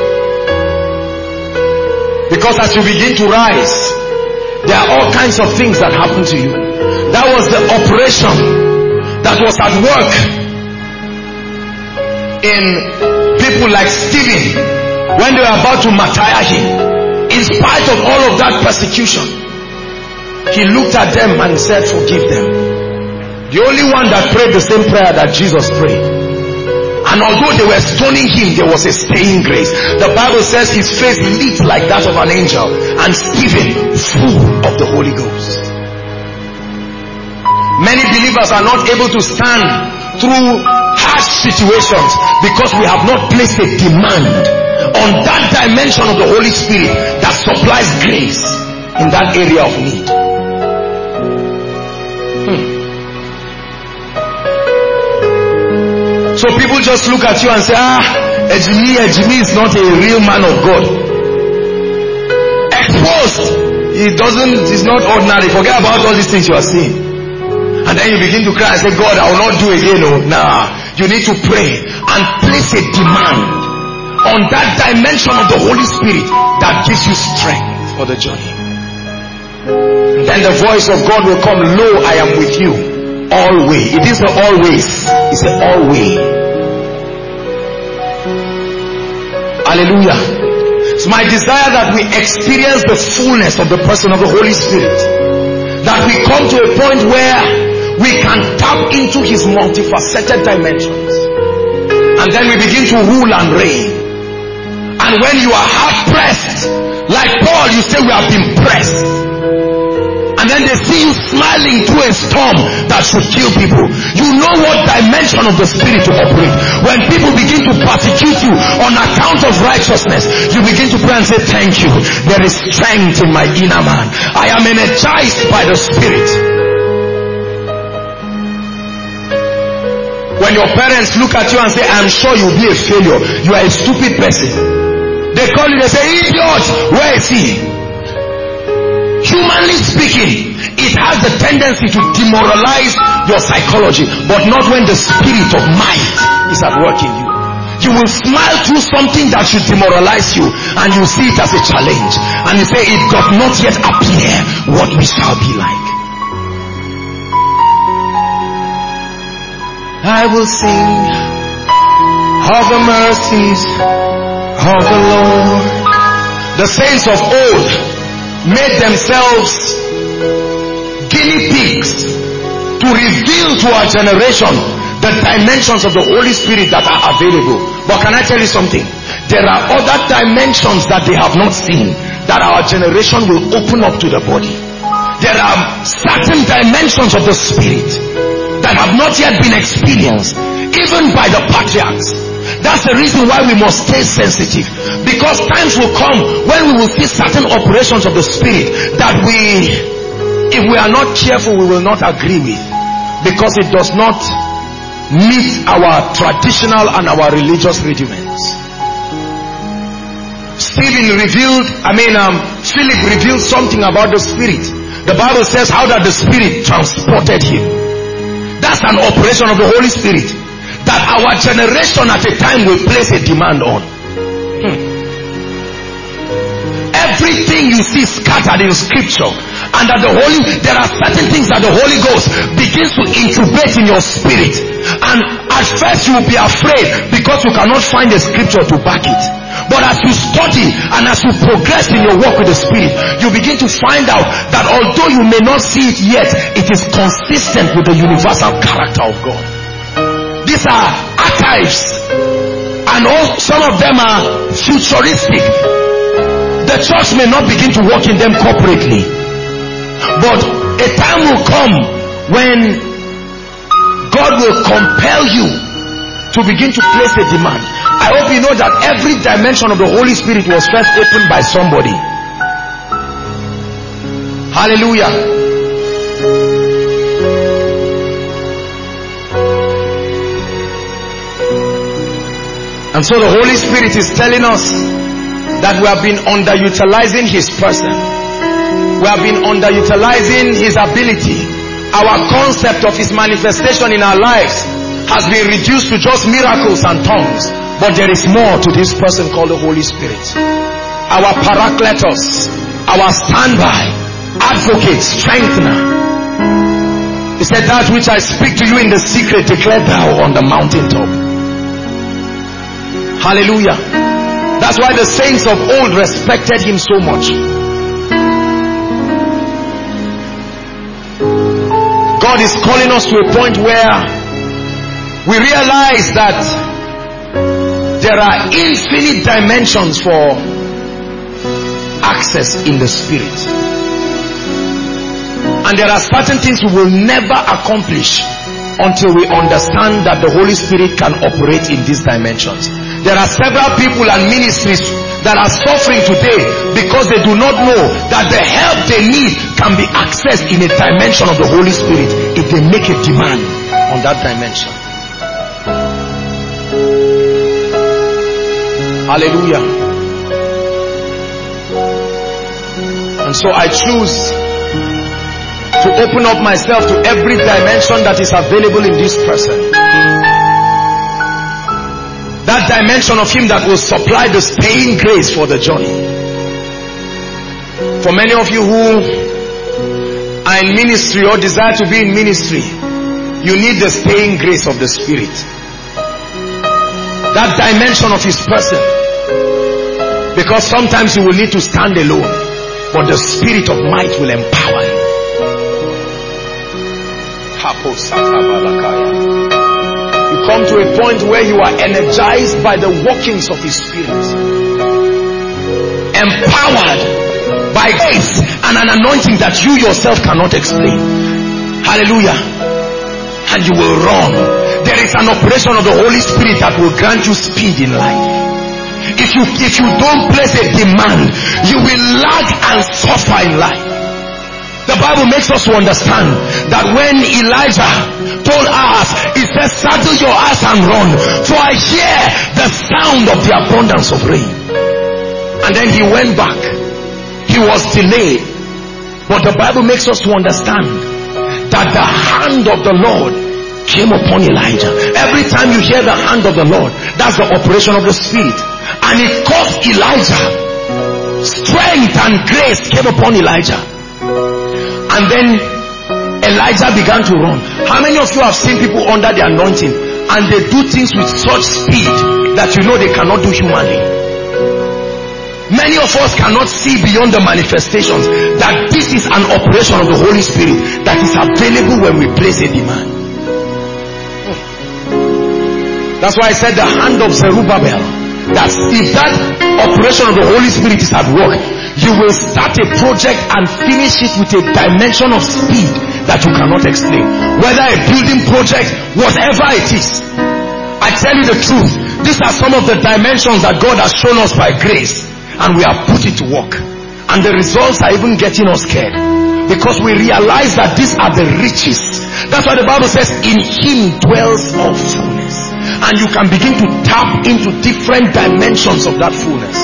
Because as you begin to rise, there are all kinds of things that happen to you. That was the operation that was at work in people like Stephen when they were about to martyr him. In spite of all of that persecution, he looked at them and said, forgive them. The only one that prayed the same prayer that Jesus prayed. And although they were stoning him, there was a staying grace. The Bible says his face lit like that of an angel, and Stephen full of the Holy Ghost. Many believers are not able to stand through harsh situations because we have not placed a demand on that dimension of the Holy Spirit that supplies grace in that area of need. Hmm. So people just look at you and say, ah, Ejimi, Ejimi is not a real man of God. Exposed. He doesn't, he's not ordinary. Forget about all these things you are seeing. And then you begin to cry and say, God, I will not do again. No, nah. You need to pray and place a demand on that dimension of the Holy Spirit that gives you strength for the journey. And then the voice of God will come, lo, I am with you always. It is the always. It's the always. Hallelujah. It's my desire that we experience the fullness of the person of the Holy Spirit. That we come to a point where we can tap into his multifaceted dimensions. And then we begin to rule and reign. And when you are hard pressed, like Paul, you say we have been pressed. And then they see you smiling through a storm that should kill people. You know what dimension of the Spirit to operate. When people begin to persecute you on account of righteousness, you begin to pray and say, thank you. There is strength in my inner man. I am energized by the Spirit. When your parents look at you and say, I'm sure you'll be a failure, you are a stupid person. They call you, they say, idiot, where is he? Humanly speaking, it has the tendency to demoralize your psychology, but not when the spirit of might is at work in you. You will smile through something that should demoralize you, and you see it as a challenge, and you say, it does not yet appear what we shall be like. I will sing of the mercies of the Lord. The saints of old made themselves guinea pigs to reveal to our generation the dimensions of the Holy Spirit that are available. But can I tell you something? There are other dimensions that they have not seen that our generation will open up to the body. There are certain dimensions of the Spirit that have not yet been experienced, even by the patriarchs. That's the reason why we must stay sensitive, because times will come when we will see certain operations of the Spirit that we, if we are not careful, we will not agree with, because it does not meet our traditional and our religious rudiments. Stephen revealed, I mean, um, Philip revealed something about the Spirit. The Bible says how that the Spirit transported him. That's an operation of the Holy Spirit. that our generation at a time will place a demand on. Hmm. Everything you see scattered in scripture, and that the Holy, there are certain things that the Holy Ghost begins to incubate in your spirit, and at first you will be afraid because you cannot find a scripture to back it. But as you study and as you progress in your work with the Spirit, you begin to find out that although you may not see it yet, it is consistent with the universal character of God. These are archives, and all, some of them are futuristic. The church may not begin to work in them corporately, but a time will come when God will compel you to begin to place a demand. I hope you know that every dimension of the Holy Spirit was first opened by somebody. Hallelujah. And so the Holy Spirit is telling us that we have been underutilizing His person. We have been underutilizing His ability. Our concept of His manifestation in our lives has been reduced to just miracles and tongues. But there is more to this person called the Holy Spirit. Our Paracletos, our standby, advocate, strengthener. He said, that which I speak to you in the secret, declare thou on the mountaintop. Hallelujah. That's why the saints of old respected Him so much. God is calling us to a point where we realize that there are infinite dimensions for access in the Spirit. And there are certain things we will never accomplish until we understand that the Holy Spirit can operate in these dimensions. There are several people and ministries that are suffering today because they do not know that the help they need can be accessed in a dimension of the Holy Spirit if they make a demand on that dimension. Hallelujah. And so I choose to open up myself to every dimension that is available in this person. That dimension of Him that will supply the staying grace for the journey. For many of you who are in ministry or desire to be in ministry, you need the staying grace of the Spirit. That dimension of His person. Because sometimes you will need to stand alone, but the Spirit of might will empower you. You come to a point where you are energized by the workings of His Spirit, empowered by grace and an anointing that you yourself cannot explain. Hallelujah. And you will run. There is an operation of the Holy Spirit that will grant you speed in life. If you, if you don't place a demand, you will lag and suffer in life. The Bible makes us to understand that when Elijah told us, he says, saddle your ass and run, for I hear the sound of the abundance of rain. And then he went back. He was delayed. But the Bible makes us to understand that the hand of the Lord came upon Elijah. Every time you hear the hand of the Lord, that's the operation of the Spirit. And it caused Elijah. Strength and grace came upon Elijah. And then Elijah began to run. How many of you have seen people under the anointing and they do things with such speed that you know they cannot do humanly? Many of us cannot see beyond the manifestations that this is an operation of the Holy Spirit that is available when we place a demand. That's why I said the hand of Zerubbabel. That if that operation of the Holy Spirit is at work, you will start a project and finish it with a dimension of speed that you cannot explain. Whether a building project, whatever it is. I tell you the truth, these are some of the dimensions that God has shown us by grace, and we have put it to work. And the results are even getting us scared, because we realize that these are the riches. That's why the Bible says, in Him dwells all fullness. And you can begin to tap into different dimensions of that fullness.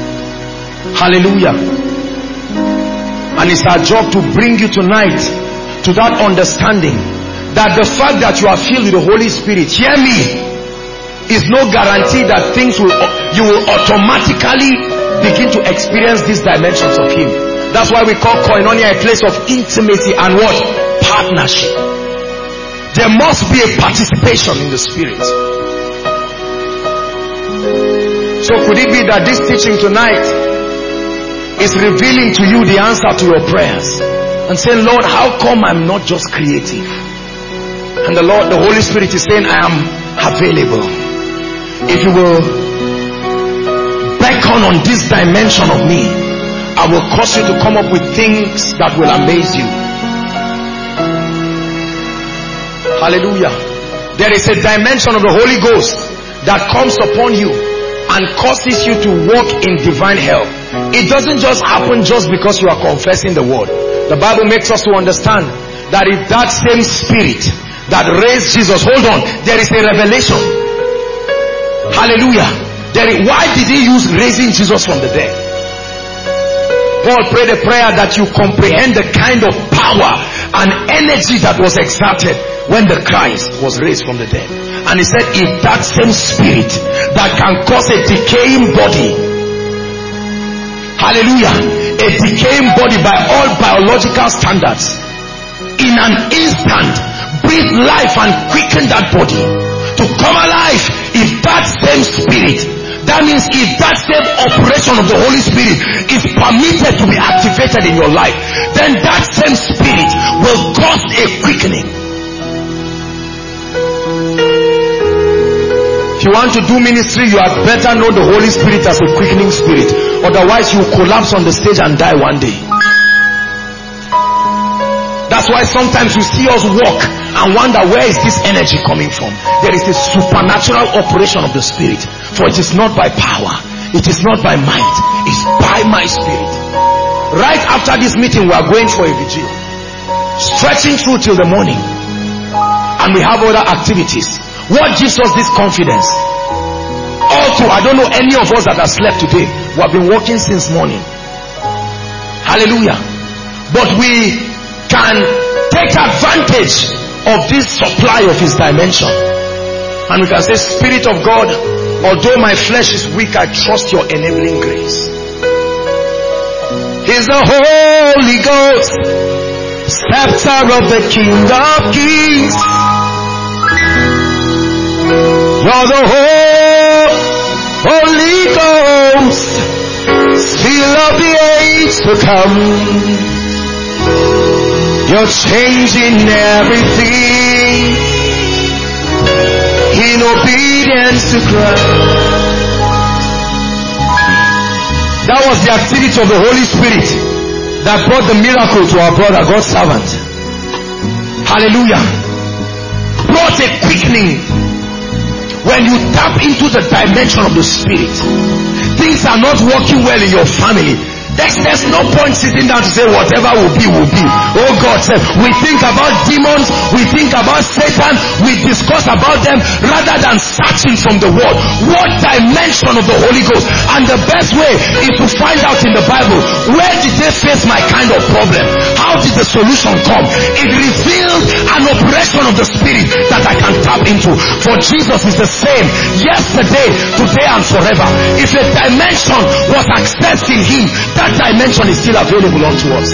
Hallelujah. And it's our job to bring you tonight to that understanding that the fact that you are filled with the Holy Spirit, hear me, is no guarantee that things will, you will automatically begin to experience these dimensions of Him. That's why we call koinonia a place of intimacy and what? Partnership. There must be a participation in the Spirit. So could it be that this teaching tonight is revealing to you the answer to your prayers and saying, Lord, how come I'm not just creative? And the Lord, the Holy Spirit is saying, I am available. If you will beckon on this dimension of me, I will cause you to come up with things that will amaze you. Hallelujah. There is a dimension of the Holy Ghost that comes upon you and causes you to walk in divine help. It doesn't just happen just because you are confessing the word. The Bible makes us to understand that if that same Spirit that raised Jesus, hold on, there is a revelation. Hallelujah. There is, why did He use raising Jesus from the dead? Paul prayed a prayer that you comprehend the kind of power and energy that was exerted when the Christ was raised from the dead. And he said, if that same Spirit that can cause a decaying body, hallelujah, a decaying body by all biological standards, in an instant breathe life and quicken that body to come alive, if that same Spirit, that means if that same operation of the Holy Spirit is permitted to be activated in your life, then that same Spirit will cause a quickening. If you want to do ministry, you had better know the Holy Spirit as a quickening spirit. Otherwise you will collapse on the stage and die one day. That's why sometimes you see us walk and wonder, where is this energy coming from? There is a supernatural operation of the Spirit. For it is not by power, it is not by might, it's by my Spirit. Right after this meeting, we are going for a vigil, stretching through till the morning, and we have other activities. What gives us this confidence? All through, I don't know any of us that have slept today. We have been working since morning. Hallelujah. But we can take advantage of this supply of His dimension. And we can say, Spirit of God, although my flesh is weak, I trust your enabling grace. He's the Holy Ghost, scepter of the King of Kings. You're the whole Holy Ghost, seal of the age to come. You're changing everything in obedience to Christ. That was the activity of the Holy Spirit that brought the miracle to our brother, God's servant. Hallelujah. Brought a quickening. When you tap into the dimension of the Spirit, things are not working well in your family. There's, there's no point sitting down to say whatever will be, will be. Oh God said, we think about demons, we think about Satan, we discuss about them rather than searching from the Word. What dimension of the Holy Ghost? And the best way is to find out in the Bible, where did they face my kind of problem? How did the solution come? It reveals an operation of the Spirit that I can tap into. For Jesus is the same yesterday, today and forever. If a dimension was accessed in Him, that dimension is still available unto us.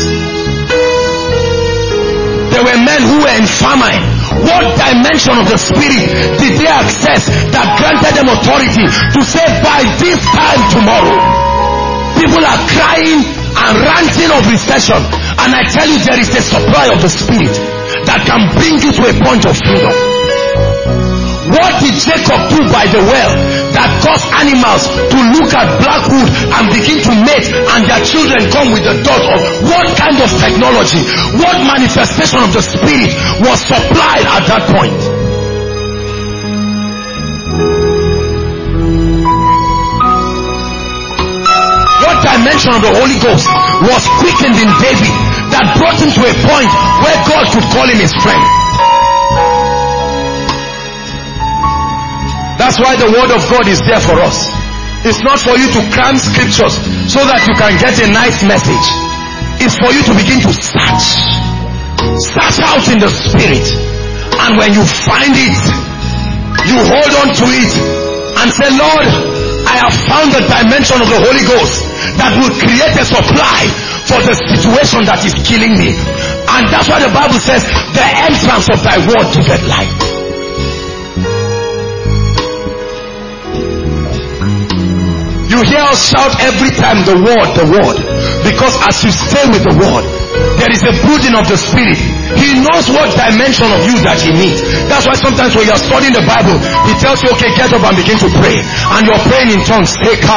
There were men who were in famine. What dimension of the Spirit did they access that granted them authority to say, by this time tomorrow, people are crying and ranting of recession, and I tell you, there is a supply of the Spirit that can bring you to a point of freedom. What did Jacob do by the well that caused animals to look at black wood and begin to mate, and their children come with the dot of what kind of technology, what manifestation of the Spirit was supplied at that point? What dimension of the Holy Ghost was quickened in David that brought him to a point where God could call him his friend? That's why the Word of God is there for us. It's not for you to cram scriptures so that you can get a nice message. It's for you to begin to search. Search out in the spirit, and when you find it, you hold on to it and say, Lord, I have found the dimension of the Holy Ghost that will create a supply for the situation that is killing me. And that's why the Bible says, the entrance of thy word giveth light. You hear us shout every time, the word, the word. Because as you stay with the word, there is a brooding of the spirit. He knows what dimension of you that he needs. That's why sometimes when you're studying the Bible, he tells you, okay, get up and begin to pray. And you're praying in tongues.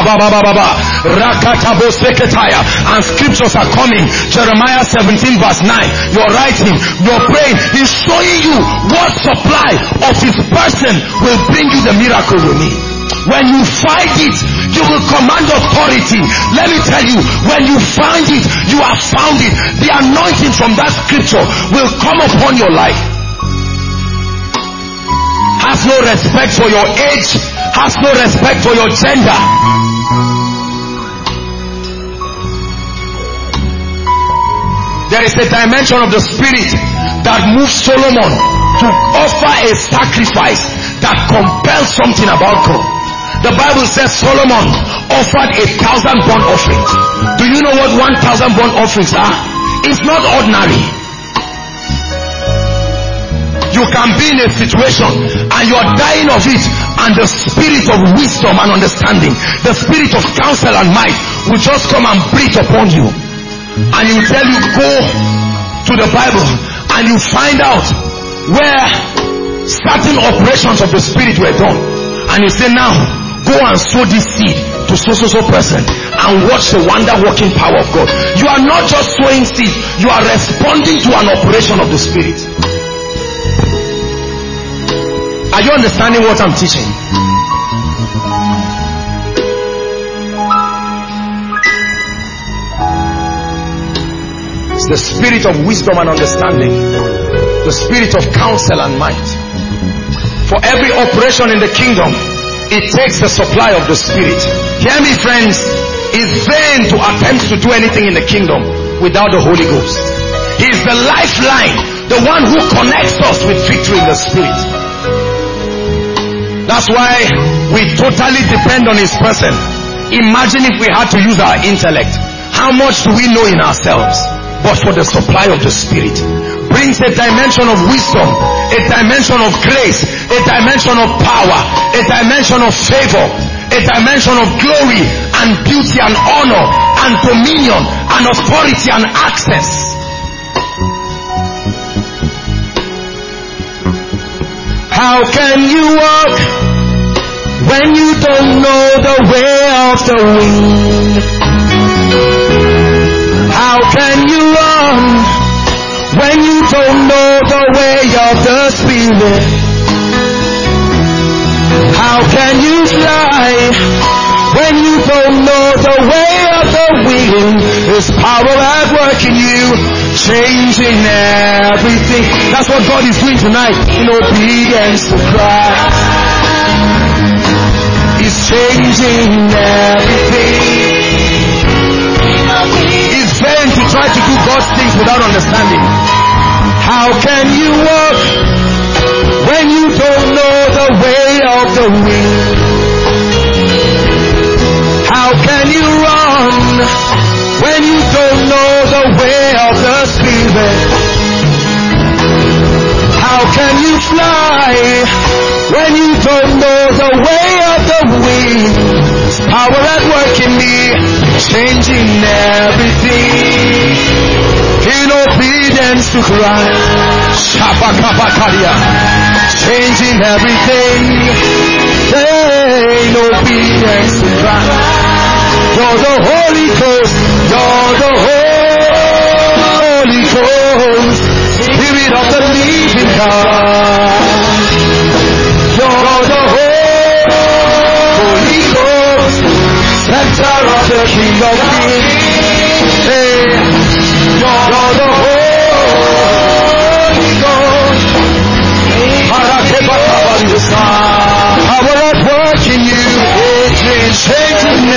And scriptures are coming. Jeremiah seventeen verse nine. You're writing, you're praying. He's showing you what supply of his person will bring you the miracle you need. When you find it, you will command authority. Let me tell you, when you find it, you have found it. The anointing from that scripture will come upon your life. Has no respect for your age, has no respect for your gender. There is a dimension of the spirit that moves Solomon to offer a sacrifice that compels something about God. The Bible says Solomon offered a thousand burnt offerings. Do you know what one thousand burnt offerings are? It's not ordinary. You can be in a situation and you are dying of it, and the spirit of wisdom and understanding, the spirit of counsel and might will just come and breathe upon you. And he will tell you, go to the Bible and you find out where certain operations of the spirit were done. And you say, now go and sow this seed to so so so person and watch the wonder working power of God. You are not just sowing seed, you are responding to an operation of the spirit. Are you understanding what I'm teaching? It's the spirit of wisdom and understanding, the spirit of counsel and might. For every operation in the kingdom, it takes the supply of the spirit. Hear me, friends. It's vain to attempt to do anything in the kingdom without the Holy Ghost. He is the lifeline, the one who connects us with victory in the spirit. That's why we totally depend on his person. Imagine if we had to use our intellect. How much do we know in ourselves? But for the supply of the spirit brings a dimension of wisdom, a dimension of grace, a dimension of power, a dimension of favor, a dimension of glory and beauty and honor and dominion and authority and access. How can you walk when you don't know the way of the wind? How can you run when you don't know the way of the spirit? How can you fly when you don't know the way of the wind? There's power at work in you, changing everything. That's what God is doing tonight, in obedience to Christ. He's changing everything. It's vain to try to do God's things without understanding. How can you walk when you don't know the way of the wind? How can you run when you don't know the way of the spirit? How can you fly when you don't know the way of the wind? Power at work in me, changing everything in obedience to Christ. Changing everything in obedience to Christ. You're the Holy Ghost, you're the Holy Ghost, Spirit of the living God. You're the Holy Ghost, center of the King of Kings. Hey, you're the Holy Ghost. Power at work in you, changing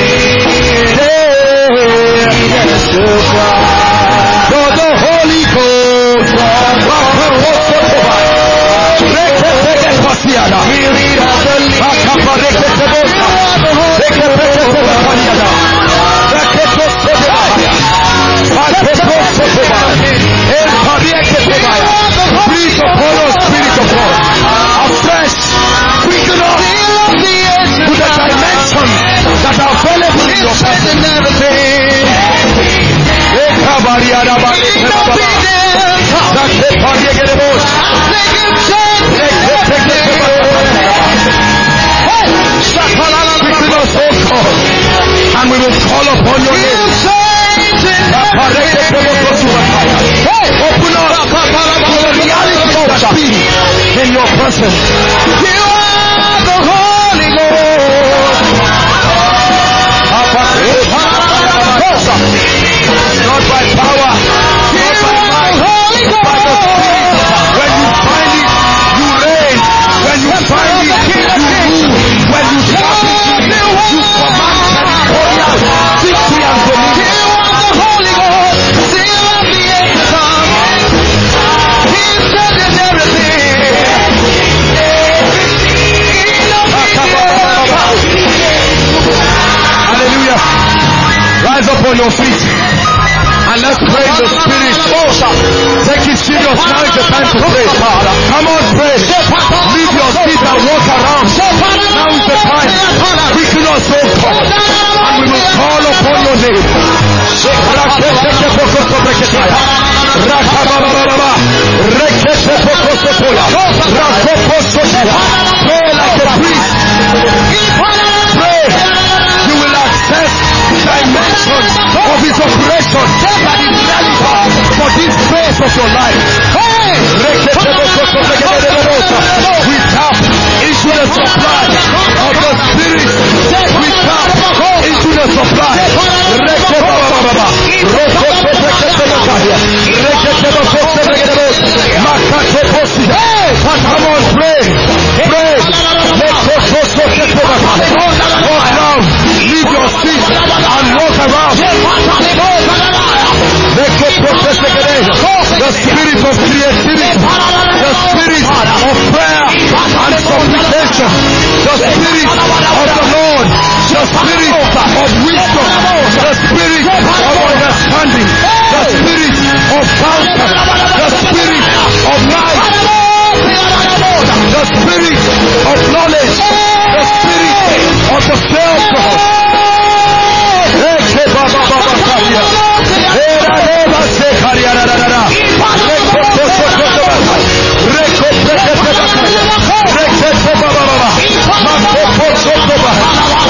everything. You're the Holy Ghost. And we will call upon your name. Open up to the reality of speed in your presence. You are the Holy Ghost. Not by power, not by might, by the Spirit. When you find it, you reign. When you find it, you rule. When you stop it, you command territorial victory and dominion. You are the Holy Ghost, seal of the angels. He's changing everything. Hallelujah. Rise up on your feet and let's pray in the Spirit. Take it serious. Now is the time to pray. Come on, pray. Leave your seat and walk around. Now is the time. Quicken us, O God, and we will call upon your name. Pray like a priest. Pray. You will access dimensions of his operation that is relevant for this phase of your life. We tap into the supply of the Spirit. We tap into the supply. Come on, pray. Pray. Walk down. Leave your seat and walk around. The spirit of creativity, the spirit of prayer and supplication, the spirit of the Lord, the spirit of wisdom, the spirit of understanding, the spirit of counsel, the spirit of life, the spirit of knowledge, the spirit of the fear of God.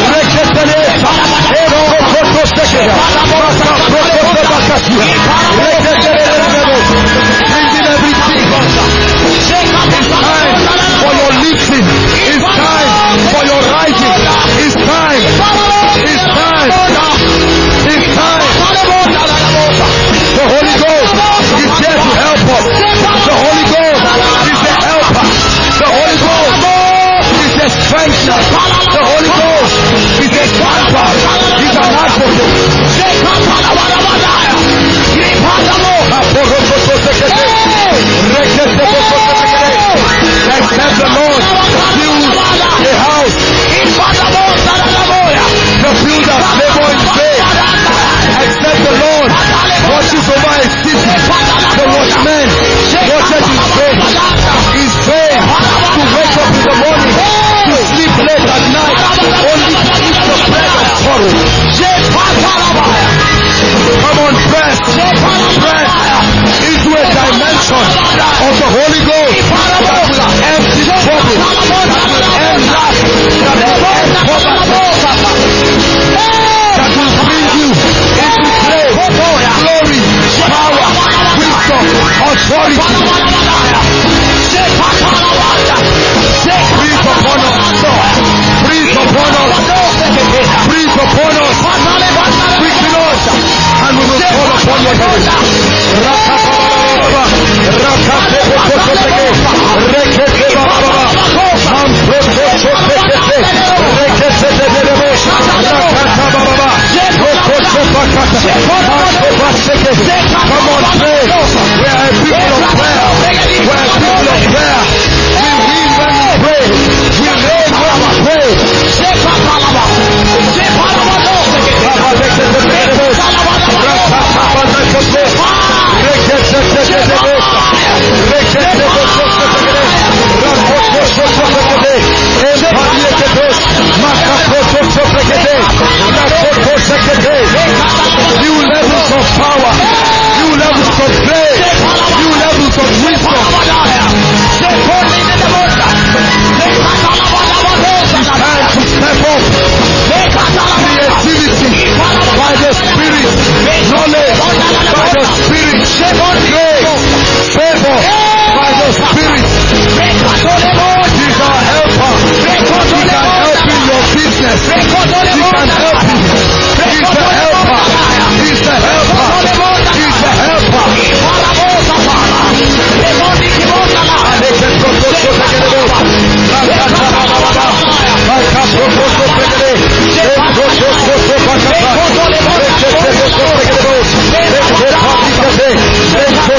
Rekete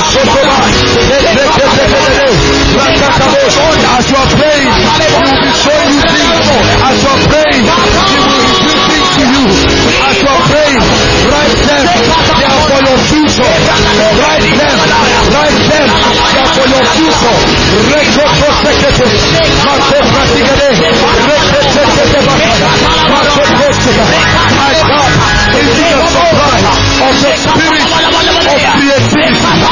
As you are praying, He will be showing you things. As you are praying, He will reveal things to you. As you are praying, write them. They are for your future. Write them. Write them. They are for your future. Rekoto sekete. Mato pratigade. Rekete sekete. Mato sekete. My God, it is a supply of the spirit of creativity.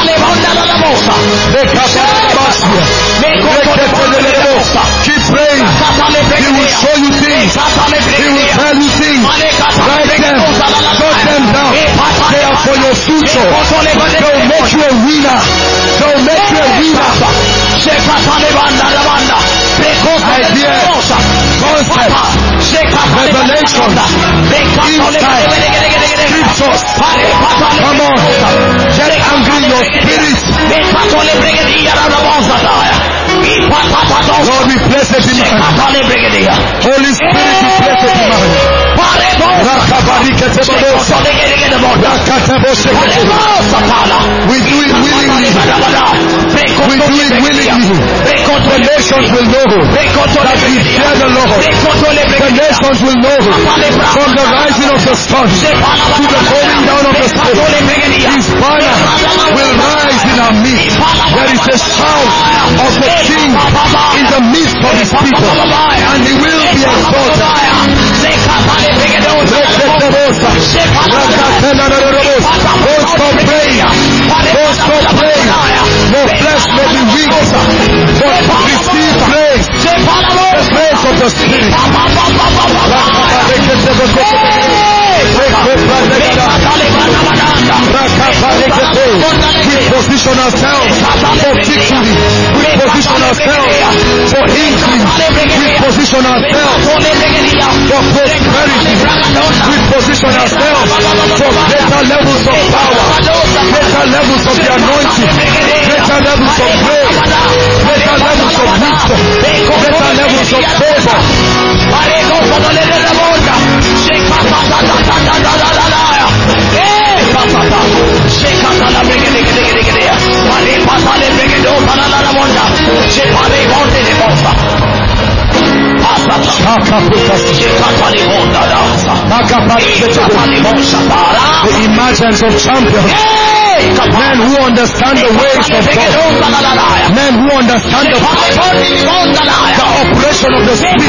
Keep praying. He will show you things. He will tell you things. Write them. Jot them down. They are for your future. They will make you a winner. They will make you a winner. Ideas, concepts, revelation, insight, scriptures. Come on. Get angry in your spirit. Lord, we bless the demand. Holy Spirit, we bless the demand. We do it willingly. We do it willingly. The nations will know that we fear the Lord. The nations will know from the rising of the sun to the going down of the sun. His banner will rise in our midst. There is a shout of the King in the midst of His people, and He will be exalted. Don't stop praying. Don't stop praying. No flesh may be weak, but receive praise. The praise of the Spirit. We position ourselves for victory. We position ourselves for increase. We position ourselves for prosperity. We position ourselves for greater levels of power, greater levels of the anointing, greater levels of grace, greater levels of wisdom, greater levels of favor. The emergence of champions. Men who understand the ways of God. Men who understand the, the operation of the Spirit.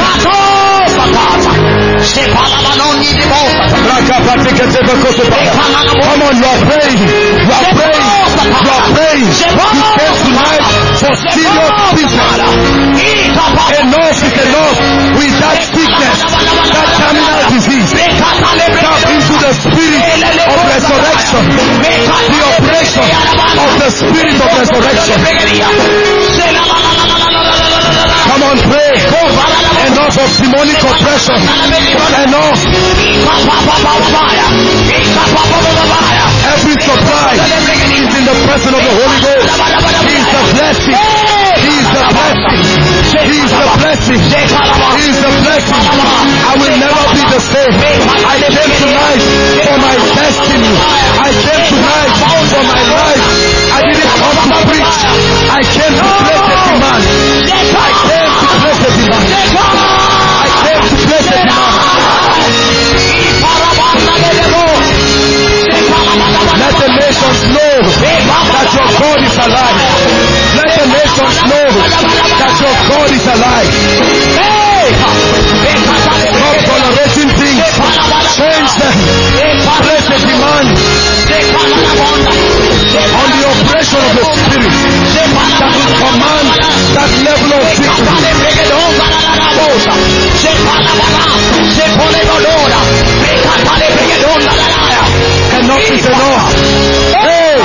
Come on, you are praying. You are praying. You are praying. You came tonight for serious business. Enough is enough with that sickness, that terminal disease. Tap into the spirit of resurrection. The operation of the spirit of resurrection. Come on, pray. Enough of demonic oppression. Enough. Every supply is in the person of the Holy Ghost. He is the blessing. He is the blessing. He is the blessing. He is the blessing. I will never be the same. I came tonight for my destiny. I came tonight for my life. I didn't come to preach. I came to place a demand. I came to place a demand. I came to place a demand. Let the nations know that your God is alive. Let the nations know that your God is alive. Stop tolerating things. Change them. Place a demand on the operation of the Spirit that will command that level of victory. Enough is enough. Hey,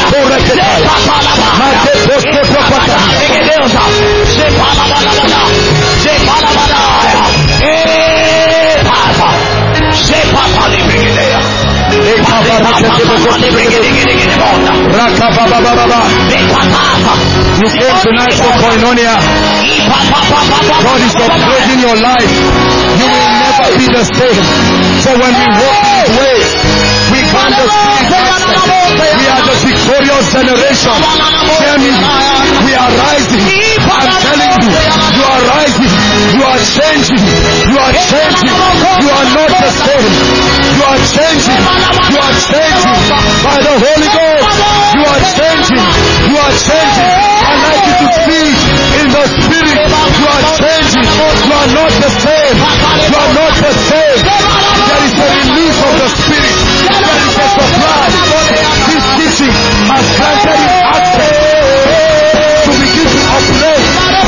you came tonight for koinonia. God is upgrading your life. You will never be the same. So when we walk His way, we grant the Spirit access. We are the victorious generation. generation. Hear me. We are rising. I'm telling you, you are rising. You are changing. You are changing. You are not the same. You are changing. You are changing by the Holy Ghost. You are changing. You are changing. I like you to see in the spirit. You are changing. You are not the same. You are not the same. There is a release of the spirit. There is a supply. This teaching has granted you access to begin to operate.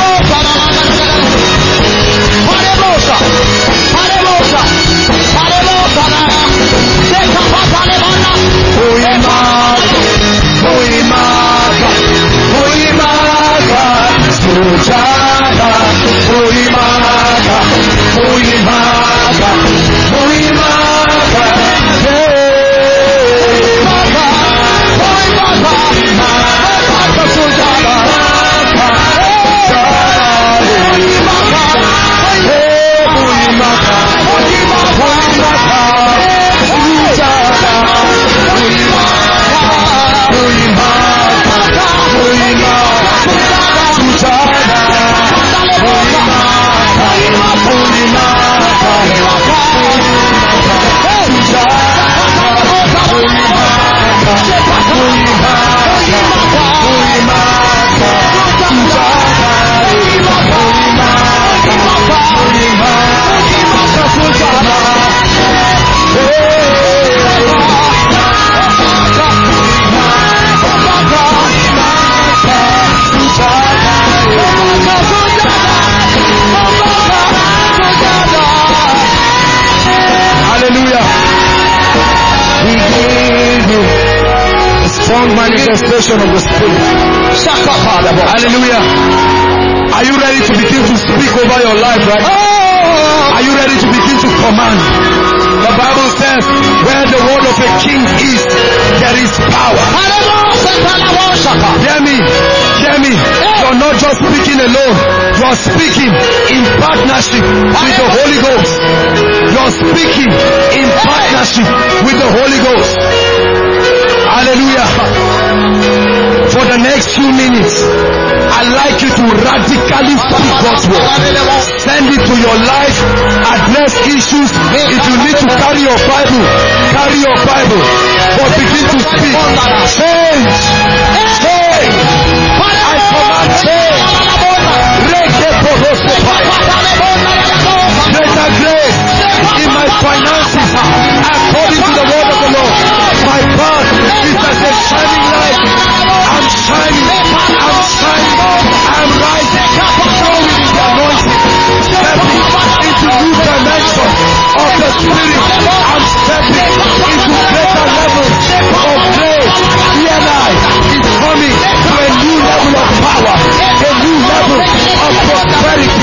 Manifestation of the Spirit. Hallelujah. Are you ready to begin to speak over your life right now? Are you ready to begin to command? The Bible says where the word of a king is, there is power. Hear me. Hear me. You're not just speaking alone. You're speaking in partnership with the Holy Ghost. You're speaking in partnership with the Holy Ghost. Hallelujah. For the next few minutes, I'd like you to radically speak God's word. Send it to your life. Address issues. If you need to carry your Bible, carry your Bible. But begin to speak. Change. Change. I command change. Greater grace in my finances according to the word of the Lord. My path is as a shining light. I'm shining. I'm shining. I'm rising. Growing in the anointing. Stepping into new dimensions of the Spirit. I'm stepping into greater levels of grace. E N I is coming to a new level of power. A new level of prosperity.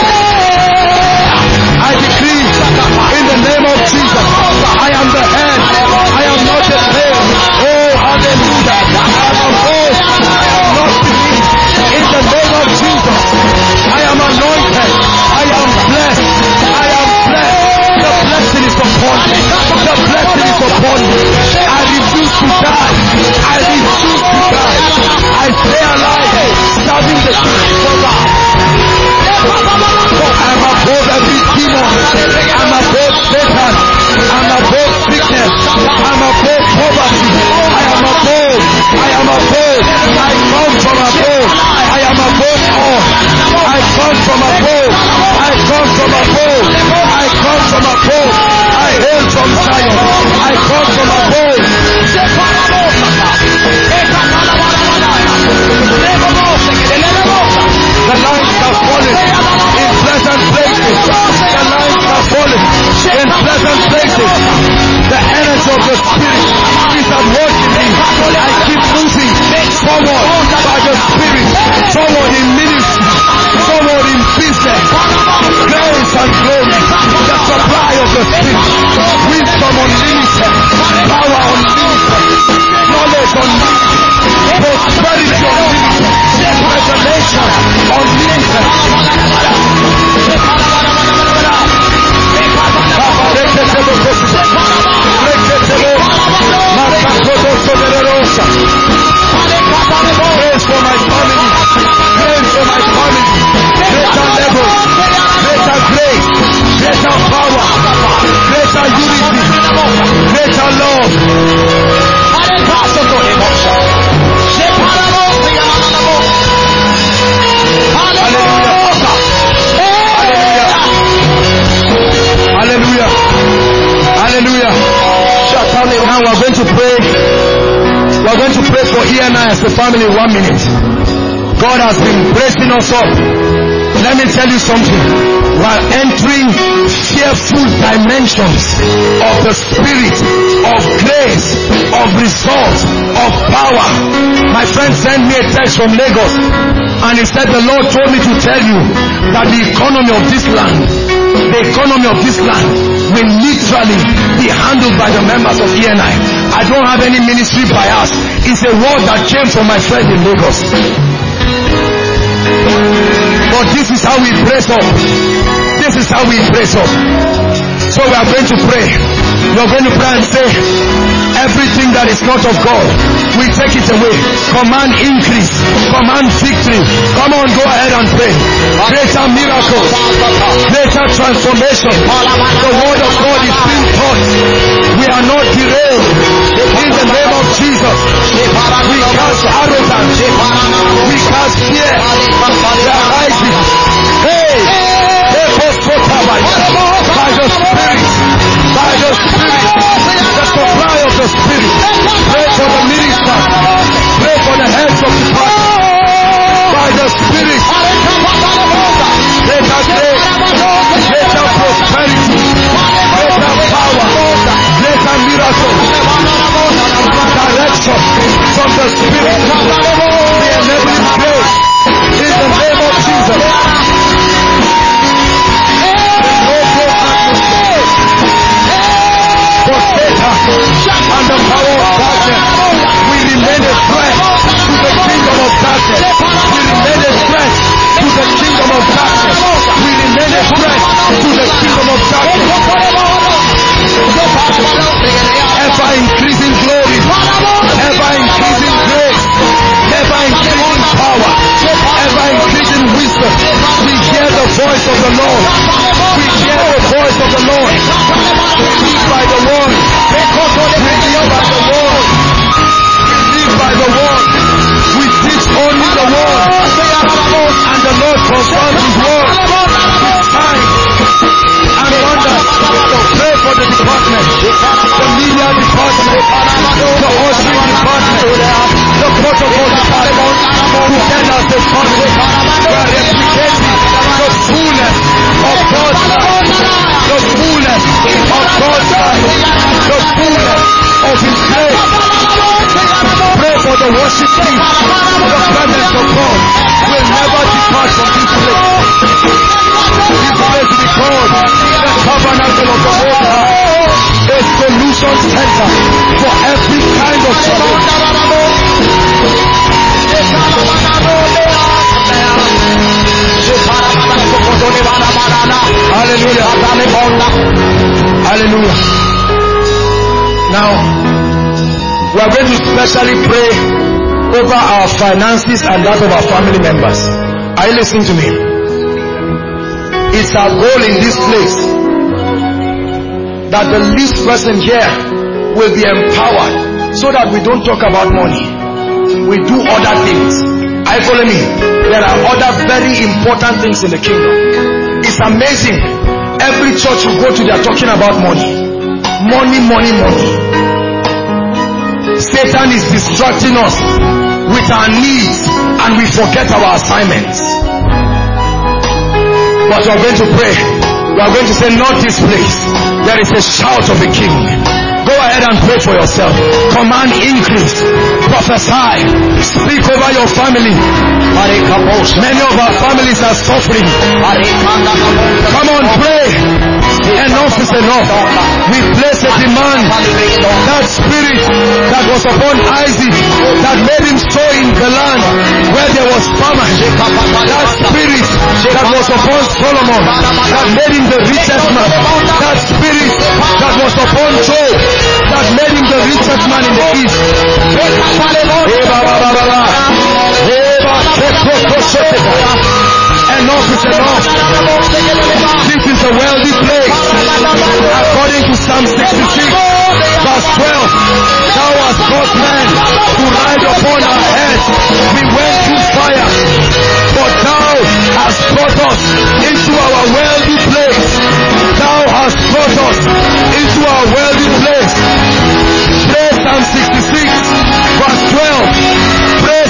I decree in the name of Jesus, I am the head. I am not the tail. Oh, hallelujah. I am above. I am not beneath. In the name of Jesus, I am anointed. I am blessed. I am blessed. The blessing is upon me. The blessing is upon me. I refuse to die. I refuse to die. I stay alive, serving the King of God. I'm above every demon. I'm above Satan. I'm above sickness. I'm above poverty. I am above. I am above. I come from above. I am above all. I come from above. I come from above. I come from above. I hail from Zion. I come from above. The lines are falling in pleasant places. The lines are falling in pleasant places. The energy of the Spirit is at work in me. I keep moving forward by the Spirit, forward in ministry, forward in business, the family one minute. God has been raising us up. Let me tell you something. We are entering fearful dimensions of the Spirit, of grace, of results, of power. My friend sent me a text from Lagos, and he said the Lord told me to tell you that the economy of this land, the economy of this land will literally be handled by the members of E N I. I don't have any ministry bias. It's a word that came from my friend in Lagos. But this is how we brace up. This is how we brace up. So we are going to pray. We are going to pray and say, everything that is not of God, we take it away. Command increase. Command victory. Come on, go ahead and pray. Greater miracles. Greater transformation. The word of God is being taught. We are not derailed. In the name of Jesus, we cast arrogance. We cast fear. We are rising. Hey! By the Spirit. By the Spirit. The supply of the Spirit. Pray for the minister. Pray for the heads of the body. By the Spirit. Greater grace. Greater prosperity. Greater power. Greater miracles. Direction from the Spirit. The enabling grace. In the name of Jesus. And the power of darkness, we remain a threat to the kingdom of darkness. We remain a threat to the kingdom of darkness. We remain a threat to the kingdom of darkness. Ever increasing glory, ever increasing grace, ever increasing power, ever increasing wisdom. We hear the voice of the Lord. We hear the voice of the Lord. We live by the word. We live by the word. We live by the word. We teach only the word. And the Lord confirms His word with signs and wonders. Pray for the department, the media department, the ushering department, the protocol department. Together as a family, we are replicating the fullness of God's life, the fullness of God's life, the fullness of His grace. Pray for the worship team. The presence of God will never depart from this place. This place will be called the tabernacle of the Most High, a solution center for every kind of challenge. Hallelujah. Hallelujah. Now, we are going to specially pray over our finances and that of our family members. Are you listening to me? It's our goal in this place that the least person here will be empowered so that we don't talk about money. We do other things. Are you following me? There are other very important things in the kingdom. It's amazing. Every church you go to, they are talking about money. Money, money, money. Satan is distracting us with our needs and we forget our assignments. But we are going to pray. We are going to say, not this place. There is a shout of the king. Go ahead and pray for yourself. Command increase. Prophesy. Speak over your family. Many of our families are suffering. Come on, pray. Enough is enough. We place a demand. That spirit that was upon Isaac, that made him sow in the land where there was famine. That spirit that was upon Solomon, that made him the richest man. That spirit that was upon Job, that made him the richest man in the east. Enough is enough. This is a wealthy place. According to Psalm sixty-six, verse twelve, thou hast brought men to ride upon our heads. We went through fire, but thou hast brought us into our wealthy place. Thou hast brought us into our wealthy place. Pray Psalm sixty-six, verse twelve. Pray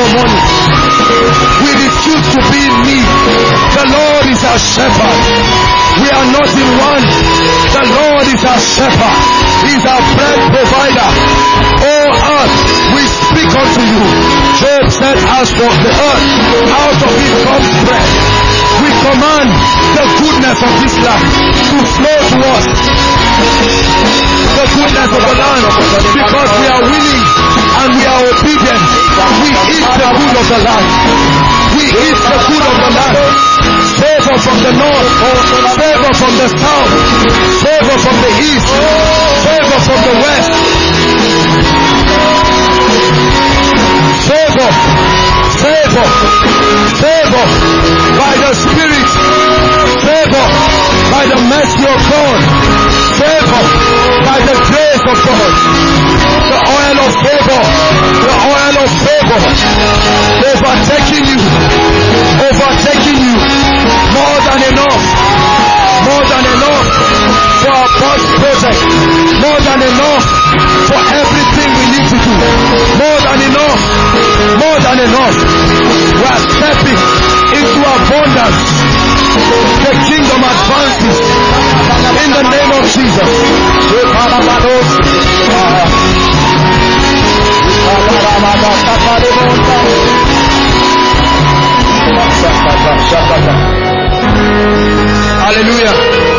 for money. We refuse to be in need. The Lord is our shepherd. We are not in want. The Lord is our shepherd. He is our bread provider. Oh earth, we speak unto you. Job said, as for the earth, out of it comes bread. We command the goodness of this land to flow to us. The goodness of the land, because we are willing and we are obedient. We eat the good of the land. We eat the good of the land. Favor from the north, favor from the south, favor from the east, favor from the west. Favor, favor, favor by the Spirit, favor by the mercy of God, favor by the grace of God. The oil of favor, the oil of favor, overtaking you, overtaking you, more than enough, more than enough for our past project, more than enough for everything we need to do, more than enough, more than enough. We are stepping into abundance. The kingdom advances in the name of Jesus. Hallelujah.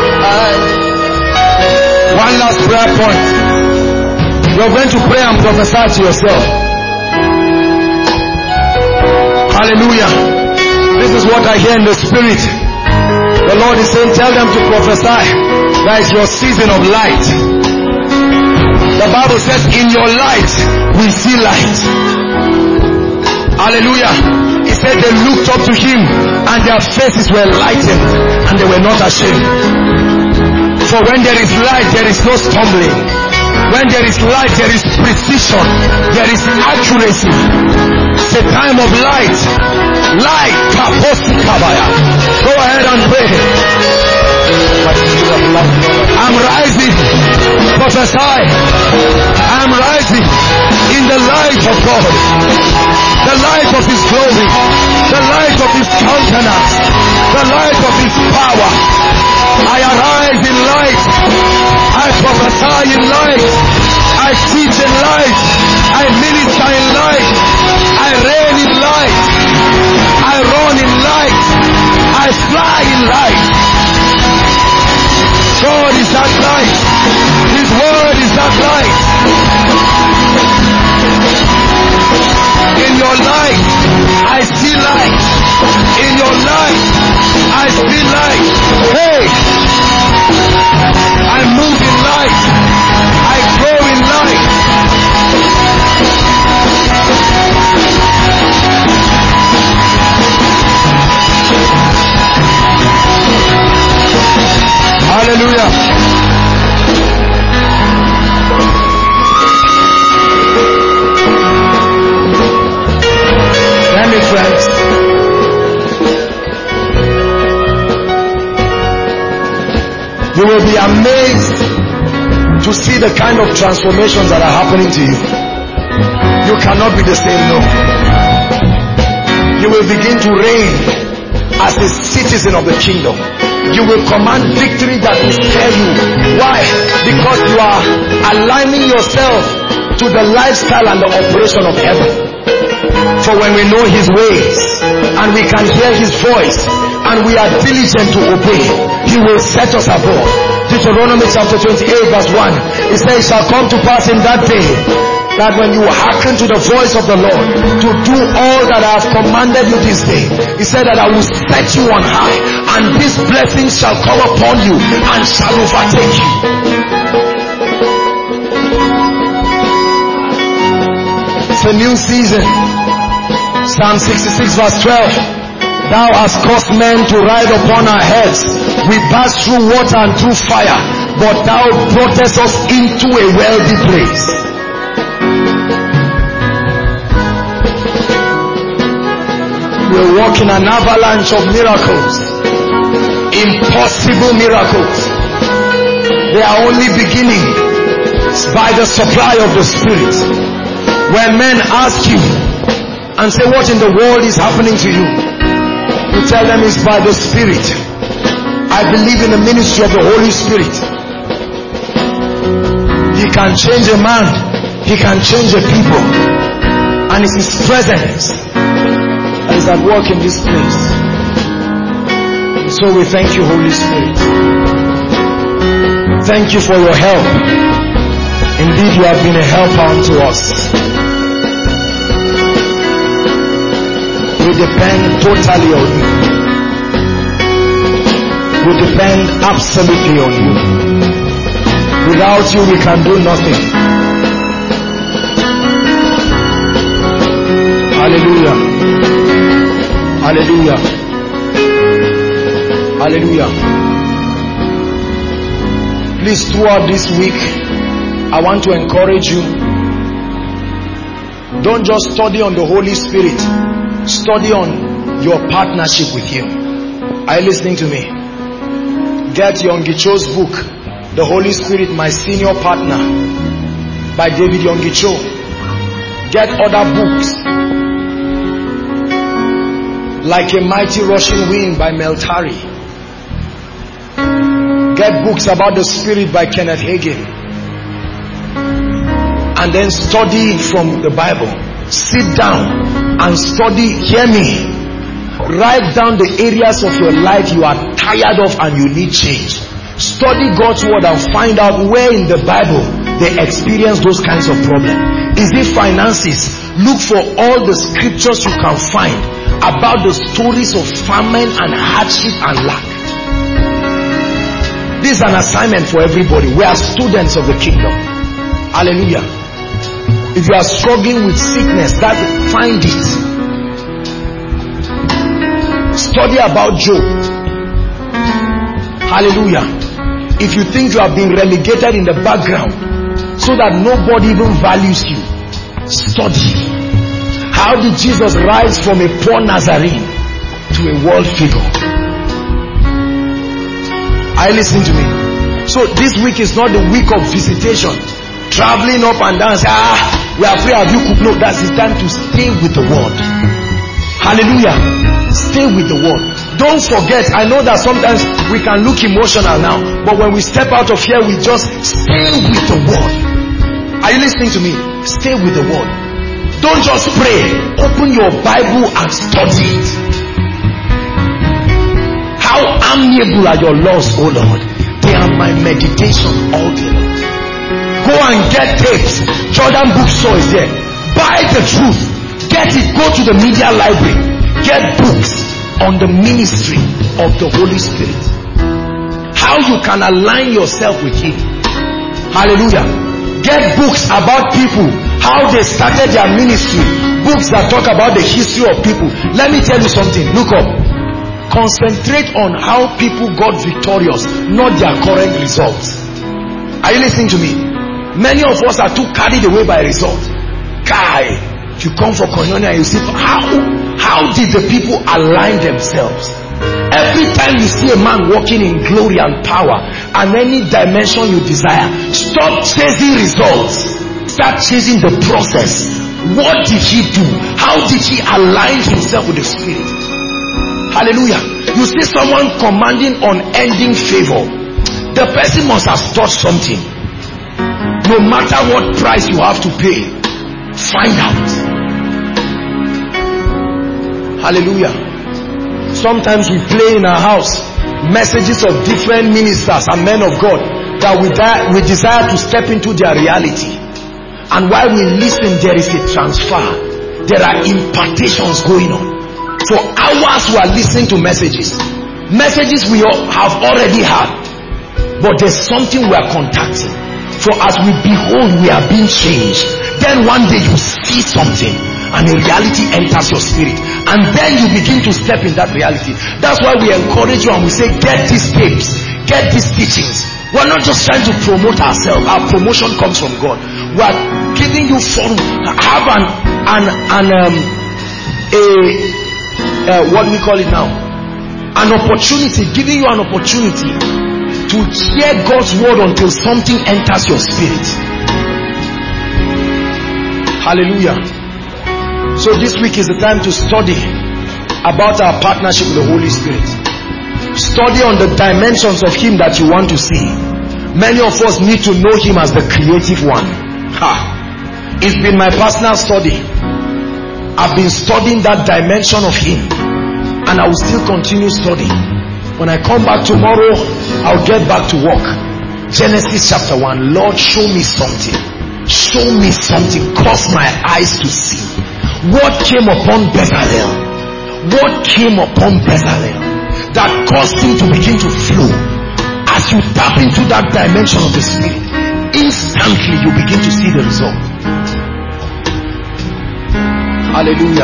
One last prayer point. You're going to pray and prophesy to yourself. Hallelujah. This is what I hear in the spirit. The Lord is saying, tell them to prophesy. That is your season of light. The Bible says, in your light, we see light. Hallelujah. He said they looked up to him and their faces were lightened and they were not ashamed. For when there is light, there is no stumbling. When there is light, there is precision. There is accuracy. It's a time of light. Light. Go ahead and pray. I'm rising. Prophesy. I'm rising in the light of God. The light of His glory. The light of His countenance. The light of His power. I arise in light. I prophesy in light. I teach in light. I minister in light. I reign in light. I run in light. I fly in light. God is that light. His word is that light. In your light, I see light. In your light, I see light. Hey! I move in light. I grow in light. Hallelujah. Hear me, friends. You will be amazed to see the kind of transformations that are happening to you. You cannot be the same, no. You will begin to reign as a citizen of the kingdom. You will command victory that will scare you. Why? Because you are aligning yourself to the lifestyle and the operation of heaven. For when we know His ways and we can hear His voice and we are diligent to obey, He will set us above. Deuteronomy chapter twenty-eight verse one. It says, it shall come to pass in that day that when you hearken to the voice of the Lord to do all that I have commanded you this day, He said that I will set you on high, and these blessings shall come upon you and shall overtake you. It's a new season. Psalm sixty-six verse twelve. Thou hast caused men to ride upon our heads. We passed through water and through fire, but thou broughtest us into a wealthy place. We're walking an avalanche of miracles. Impossible miracles. They are only beginning by the supply of the Spirit. When men ask you and say, what in the world is happening to you? You tell them it's by the Spirit. I believe in the ministry of the Holy Spirit. He can change a man. He can change a people. And it's His presence that is at work in this place. So we thank you, Holy Spirit. Thank you for your help. Indeed, you have been a helper unto us. We depend totally on you. We depend absolutely on you. Without you, we can do nothing. Hallelujah. Hallelujah. Hallelujah. Please, throughout this week, I want to encourage you. Don't just study on the Holy Spirit. Study on your partnership with Him. Are you listening to me? Get Yonggi Cho's book, The Holy Spirit, My Senior Partner, by David Yonggi Cho. Get other books, like A Mighty Rushing Wind by Mel Tari. Get books about the Spirit by Kenneth Hagin. And then study from the Bible. Sit down and study. Hear me. Write down the areas of your life you are tired of and you need change. Study God's word and find out where in the Bible they experience those kinds of problems. Is it finances? Look for all the scriptures you can find about the stories of famine and hardship and lack. This is an assignment for everybody. We are students of the kingdom. Hallelujah. If you are struggling with sickness, that find it. Study about Job. Hallelujah. If you think you have been relegated in the background so that nobody even values you, study. How did Jesus rise from a poor Nazarene to a world figure? Are you listening to me? So this week is not the week of visitation, traveling up and down. Ah, we are free. Have you cooked? No, that's the time to stay with the word. Hallelujah. Stay with the word. Don't forget, I know that sometimes we can look emotional now, but when we step out of here, we just stay with the word. Are you listening to me? Stay with the word. Don't just pray. Open your Bible and study it. How amiable are your laws, O Lord? They are my meditation all day long. Go and get tapes. Jordan Bookstore is there. Buy the truth. Get it. Go to the media library. Get books on the ministry of the Holy Spirit. How you can align yourself with Him. Hallelujah. Get books about people, how they started their ministry. Books that talk about the history of people. Let me tell you something. Look up. Concentrate on how people got victorious, not their current results. Are you listening to me? Many of us are too carried away by results. Guy, if you come for Koinonia, you see how how did the people align themselves? Every time you see a man walking in glory and power and any dimension you desire, stop chasing results. Start chasing the process. What did he do? How did he align himself with the Spirit? Hallelujah. You see someone commanding unending favor. The person must have taught something. No matter what price you have to pay, find out. Hallelujah. Sometimes we play in our house messages of different ministers and men of God that we, we desire to step into their reality. And while we listen, there is a transfer. There are impartations going on. For hours we are listening to messages. Messages we have already had. But there's something we are contacting. For as we behold, we are being changed. Then one day you see something and a reality enters your spirit, and then you begin to step in that reality. That's why we encourage you and we say, get these tapes, get these teachings. We're not just trying to promote ourselves. Our promotion comes from God. We're giving you forum, have an an, an um, a uh, what do we call it now? An opportunity, giving you an opportunity to hear God's word until something enters your spirit. Hallelujah. So this week is the time to study about our partnership with the Holy Spirit. Study on the dimensions of Him that you want to see. Many of us need to know Him as the creative one. Ha! It's been my personal study. I've been studying that dimension of Him, and I will still continue studying. When I come back tomorrow, I'll get back to work. Genesis chapter one. Lord, show me something. Show me something. Cause my eyes to see. What came upon Bezalel? What came upon Bezalel that caused him to begin to flow? As you tap into that dimension of the Spirit, instantly you begin to see the result. Hallelujah.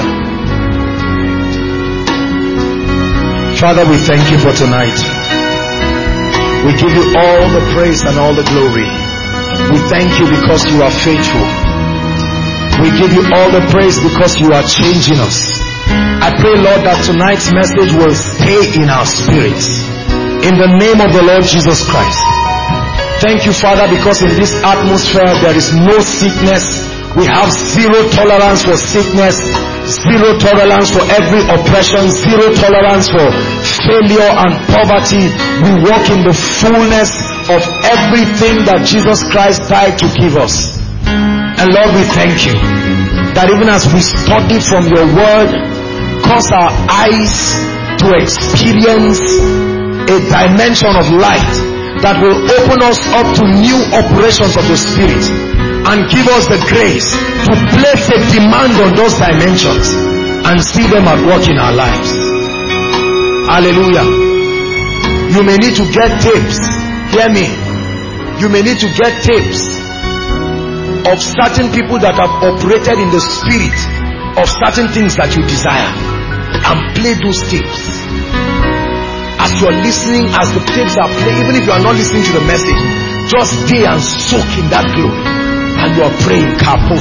Father, we thank you for tonight. We give you all the praise and all the glory. We thank you because you are faithful. We give you all the praise because you are changing us. I pray, Lord, that tonight's message will stay in our spirits. In the name of the Lord Jesus Christ. Thank you, Father, because in this atmosphere there is no sickness. We have zero tolerance for sickness, zero tolerance for every oppression, zero tolerance for failure and poverty. We walk in the fullness of everything that Jesus Christ died to give us. And Lord, we thank you that even as we study from your word, cause our eyes to experience a dimension of light that will open us up to new operations of the Spirit, and give us the grace to place a demand on those dimensions and see them at work in our lives. Hallelujah. You may need to get tapes. Hear me. You may need to get tapes of certain people that have operated in the Spirit of certain things that you desire, and play those tapes. As you are listening, as the tapes are playing, even if you are not listening to the message, just stay and soak in that glory. And you are praying,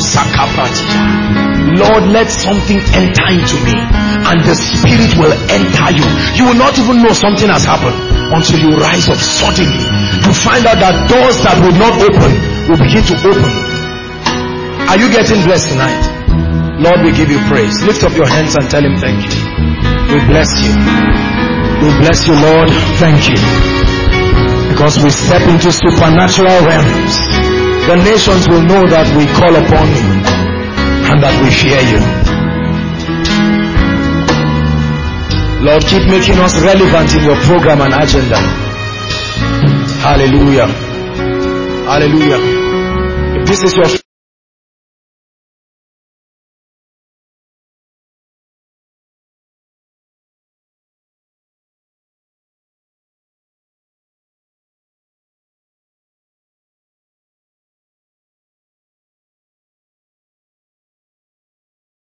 Lord, let something enter into me, and the Spirit will enter you. You will not even know something has happened until you rise up suddenly. You find out that doors that will not open will begin to open. Are you getting blessed tonight? Lord, we give you praise. Lift up your hands and tell Him thank you. We bless you. We bless you, Lord. Thank you. Because we step into supernatural realms. The nations will know that we call upon you and that we fear you. Lord, keep making us relevant in your program and agenda. Hallelujah. Hallelujah. If this is your